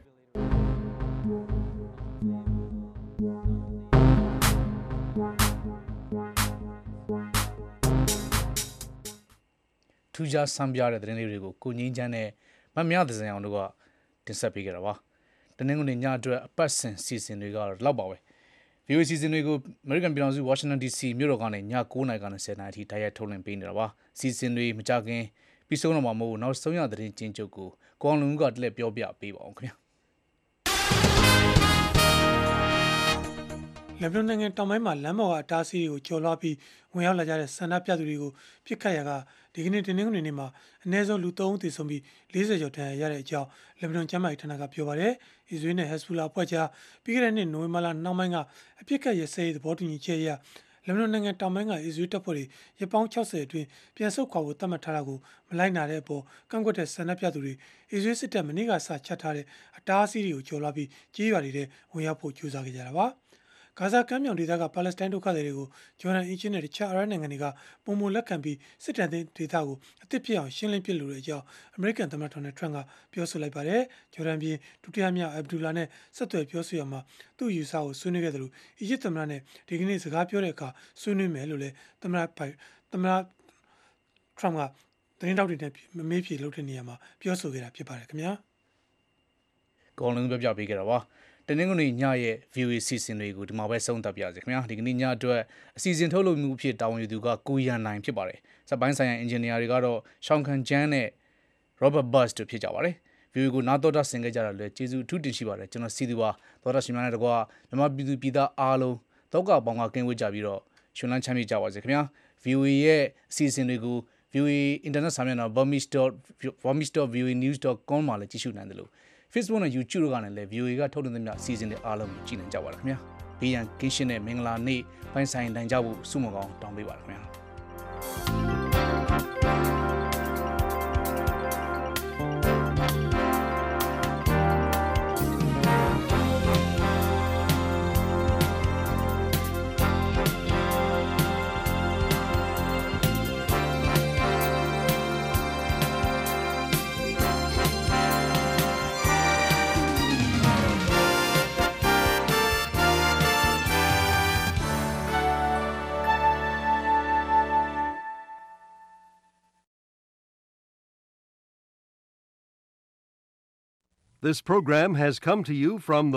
ထူးခြားဆန်းပြတဲ့သတင်းလေးတွေကိုကိုငင်းချမ်းနဲ့မမြသစံအောင်တို့ကတင်ဆက်ပေးကြတာပါတနင်္ဂနွေညအတွက်အပတ်စဉ်စီစဉ်တွေကတော့လောက်ပါပဲ VOA စီစဉ်တွေကို American ပြည်ထောင်စု Washington DC မြို့တော်ကနေည9:00နာရီကနေ10:00နာရီအထိတိုက်ရိုက်ထုတ်လွှင့်ပေးနေတာပါစီစဉ်တွေမကြခင်ပြီးဆုံးတော့မှာမဟုတ်နောက်ဆုံးရသတင်းချင်းချုပ်ကိုကိုအောင်လုံကတလက်ပြောပြပေးပါအောင်ခင်ဗျာလက်ဘနွန်နိုင်ငံတောင်ပိုင်းမှာလမ်းပေါ်ကအတားအဆီးတွေကိုကျော်လွှားပြီးဝင်ရောက်လာကြတဲ့ဆန္ဒပြသူတွေကိုပြစ်ခတ်ရာကဒီကနေ့တင်းနှင်းနေ့မှာအနည်းဆုံးလူ3ဦးသေဆုံးပြီး40ကျော်ဒဏ်ရာရတဲ့အကြောင်းလက်ဘနွန်ကျန်းမာရေးဌာနကပြောပါတယ်။အစ္စရေးနဲ့ဟက်ဇ်ဘူလာအဖွဲ့ကြားပြီးခဲ့တဲ့နှစ်နိုဝင်ဘာလနောက်ပိုင်းကအပြစ်ခတ်ရစဲရေးသဘောတူညီချက်အရလက်ဘနွန်နိုင်ငံတောင်ပိုင်းကအစ္စရေးတပ်ဖွဲ့တွေရပောင်း60အတွင်းပြန်ဆုတ်ခွာဖို့သတ်မှတ်ထားတာကိုမလိုက်နာတဲ့အပေါ်ကန့်ကွက်တဲ့ဆန္ဒပြသူတွေအစ္စရေးစစ်တပ်မနေ့ကစချထားတဲ့အတားအဆီးတွေကိုကျော်လွှားပြီးကြေးရွာတွေထဲဝင်ရောက်ဖို့ကြိုးစားခဲ့ကြတာပါ။ဂါဇာကမ်းမြောင်ဒေသကပါလက်စတိုင်းဒုက္ခသည်တွေကိုဂျော်ဒန်အီဂျစ်နဲ့တခြားအာရပ်နိုင်ငံတွေကပုံမလက်ခံပြီးစစ်တပ်ဒေသကိုအသစ်ဖြစ်အောင်ရှင်းလင်းပစ်လိုတဲ့အကြောင်းအမေရိကန်သမ္မတဒေါ်နယ်ထရန့်ကပြောဆိုလိုက်ပါတယ်။ဂျော်ဒန်ပြည်ဒုတိယမြောက်အဗ်ဒူလာနဲ့ဆက်သွယ်ပြောဆိုရမှာသူ့ယူဆကိုဆွေးနွေးခဲ့တယ်လို့အီဂျစ်သမ္မတနဲ့ဒီကနေ့စကားပြောတဲ့အခါဆွေးနွေးမယ်လို့လည်းသမ္မတထရန့်ကသတင်းတောက်တွေနဲ့မေးဖြေလုပ်တဲ့နေရာမှာပြောဆိုခဲ့တာဖြစ်ပါတယ်ခင်ဗျာ။ကောင်းလုံးပြပေးခဲ့တာပါ။တနင်္ဂနွေညရဲ့ VOA စီစဉ်တွေကိုဒီမှာပဲဆုံးသတ်ပြရစီခင်ဗျာဒီကနေ့ညအတွက်အစီအစဉ်ထုတ်လုပ်မှုအဖြစ်တာဝန်ယူသူကကိုရန်နိုင်ဖြစ်ပါတယ်စက်ပိုင်းဆိုင်ရာအင်ဂျင်နီယာတွေကတော့ရှောင်းခန်ဂျန်နဲ့ Robert Bus တို့ဖြစ်ကြပါတယ် VOA ကိုနားတော်တာဆင်ခဲ့ကြတာလည်းကျေးဇူးအထူးတင်ရှိပါတယ်ကျွန်တော်စီသူပါတော်တာရှင်များနဲ့တကွာမြန်မာပြည်သူပြည်သားအားလုံးတောက်ကပေါင်းကကင်းဝေးကြပြီးတော့ရှင်လန်းချမ်းမြေ့ကြပါစေခင်ဗျာ VOA ရဲ့အစီအစဉ်တွေကို VOA Internet စာမျက်နှာ burmese.voanews.com မှာလည်းကြည့်ရှုနိုင်တယ်လို့Facebook နဲ့ YouTube တို့ကနေလည်း VOA ကထုတ်လွှင့်သမျှအစီအစဉ်တွေအားလုံးကိုကြည့်နိုင်ကြပါလားခင်ဗျာ။ဘေးရန်ကင်းရှင်းတဲ့မင်္ဂလာနေ့ပိုင်းဆိုင်နိုင်ကြဖို့ဆုမွန်ကောင်းတောင်းပေးပါရခင်ဗျာ။ This program has come to you from the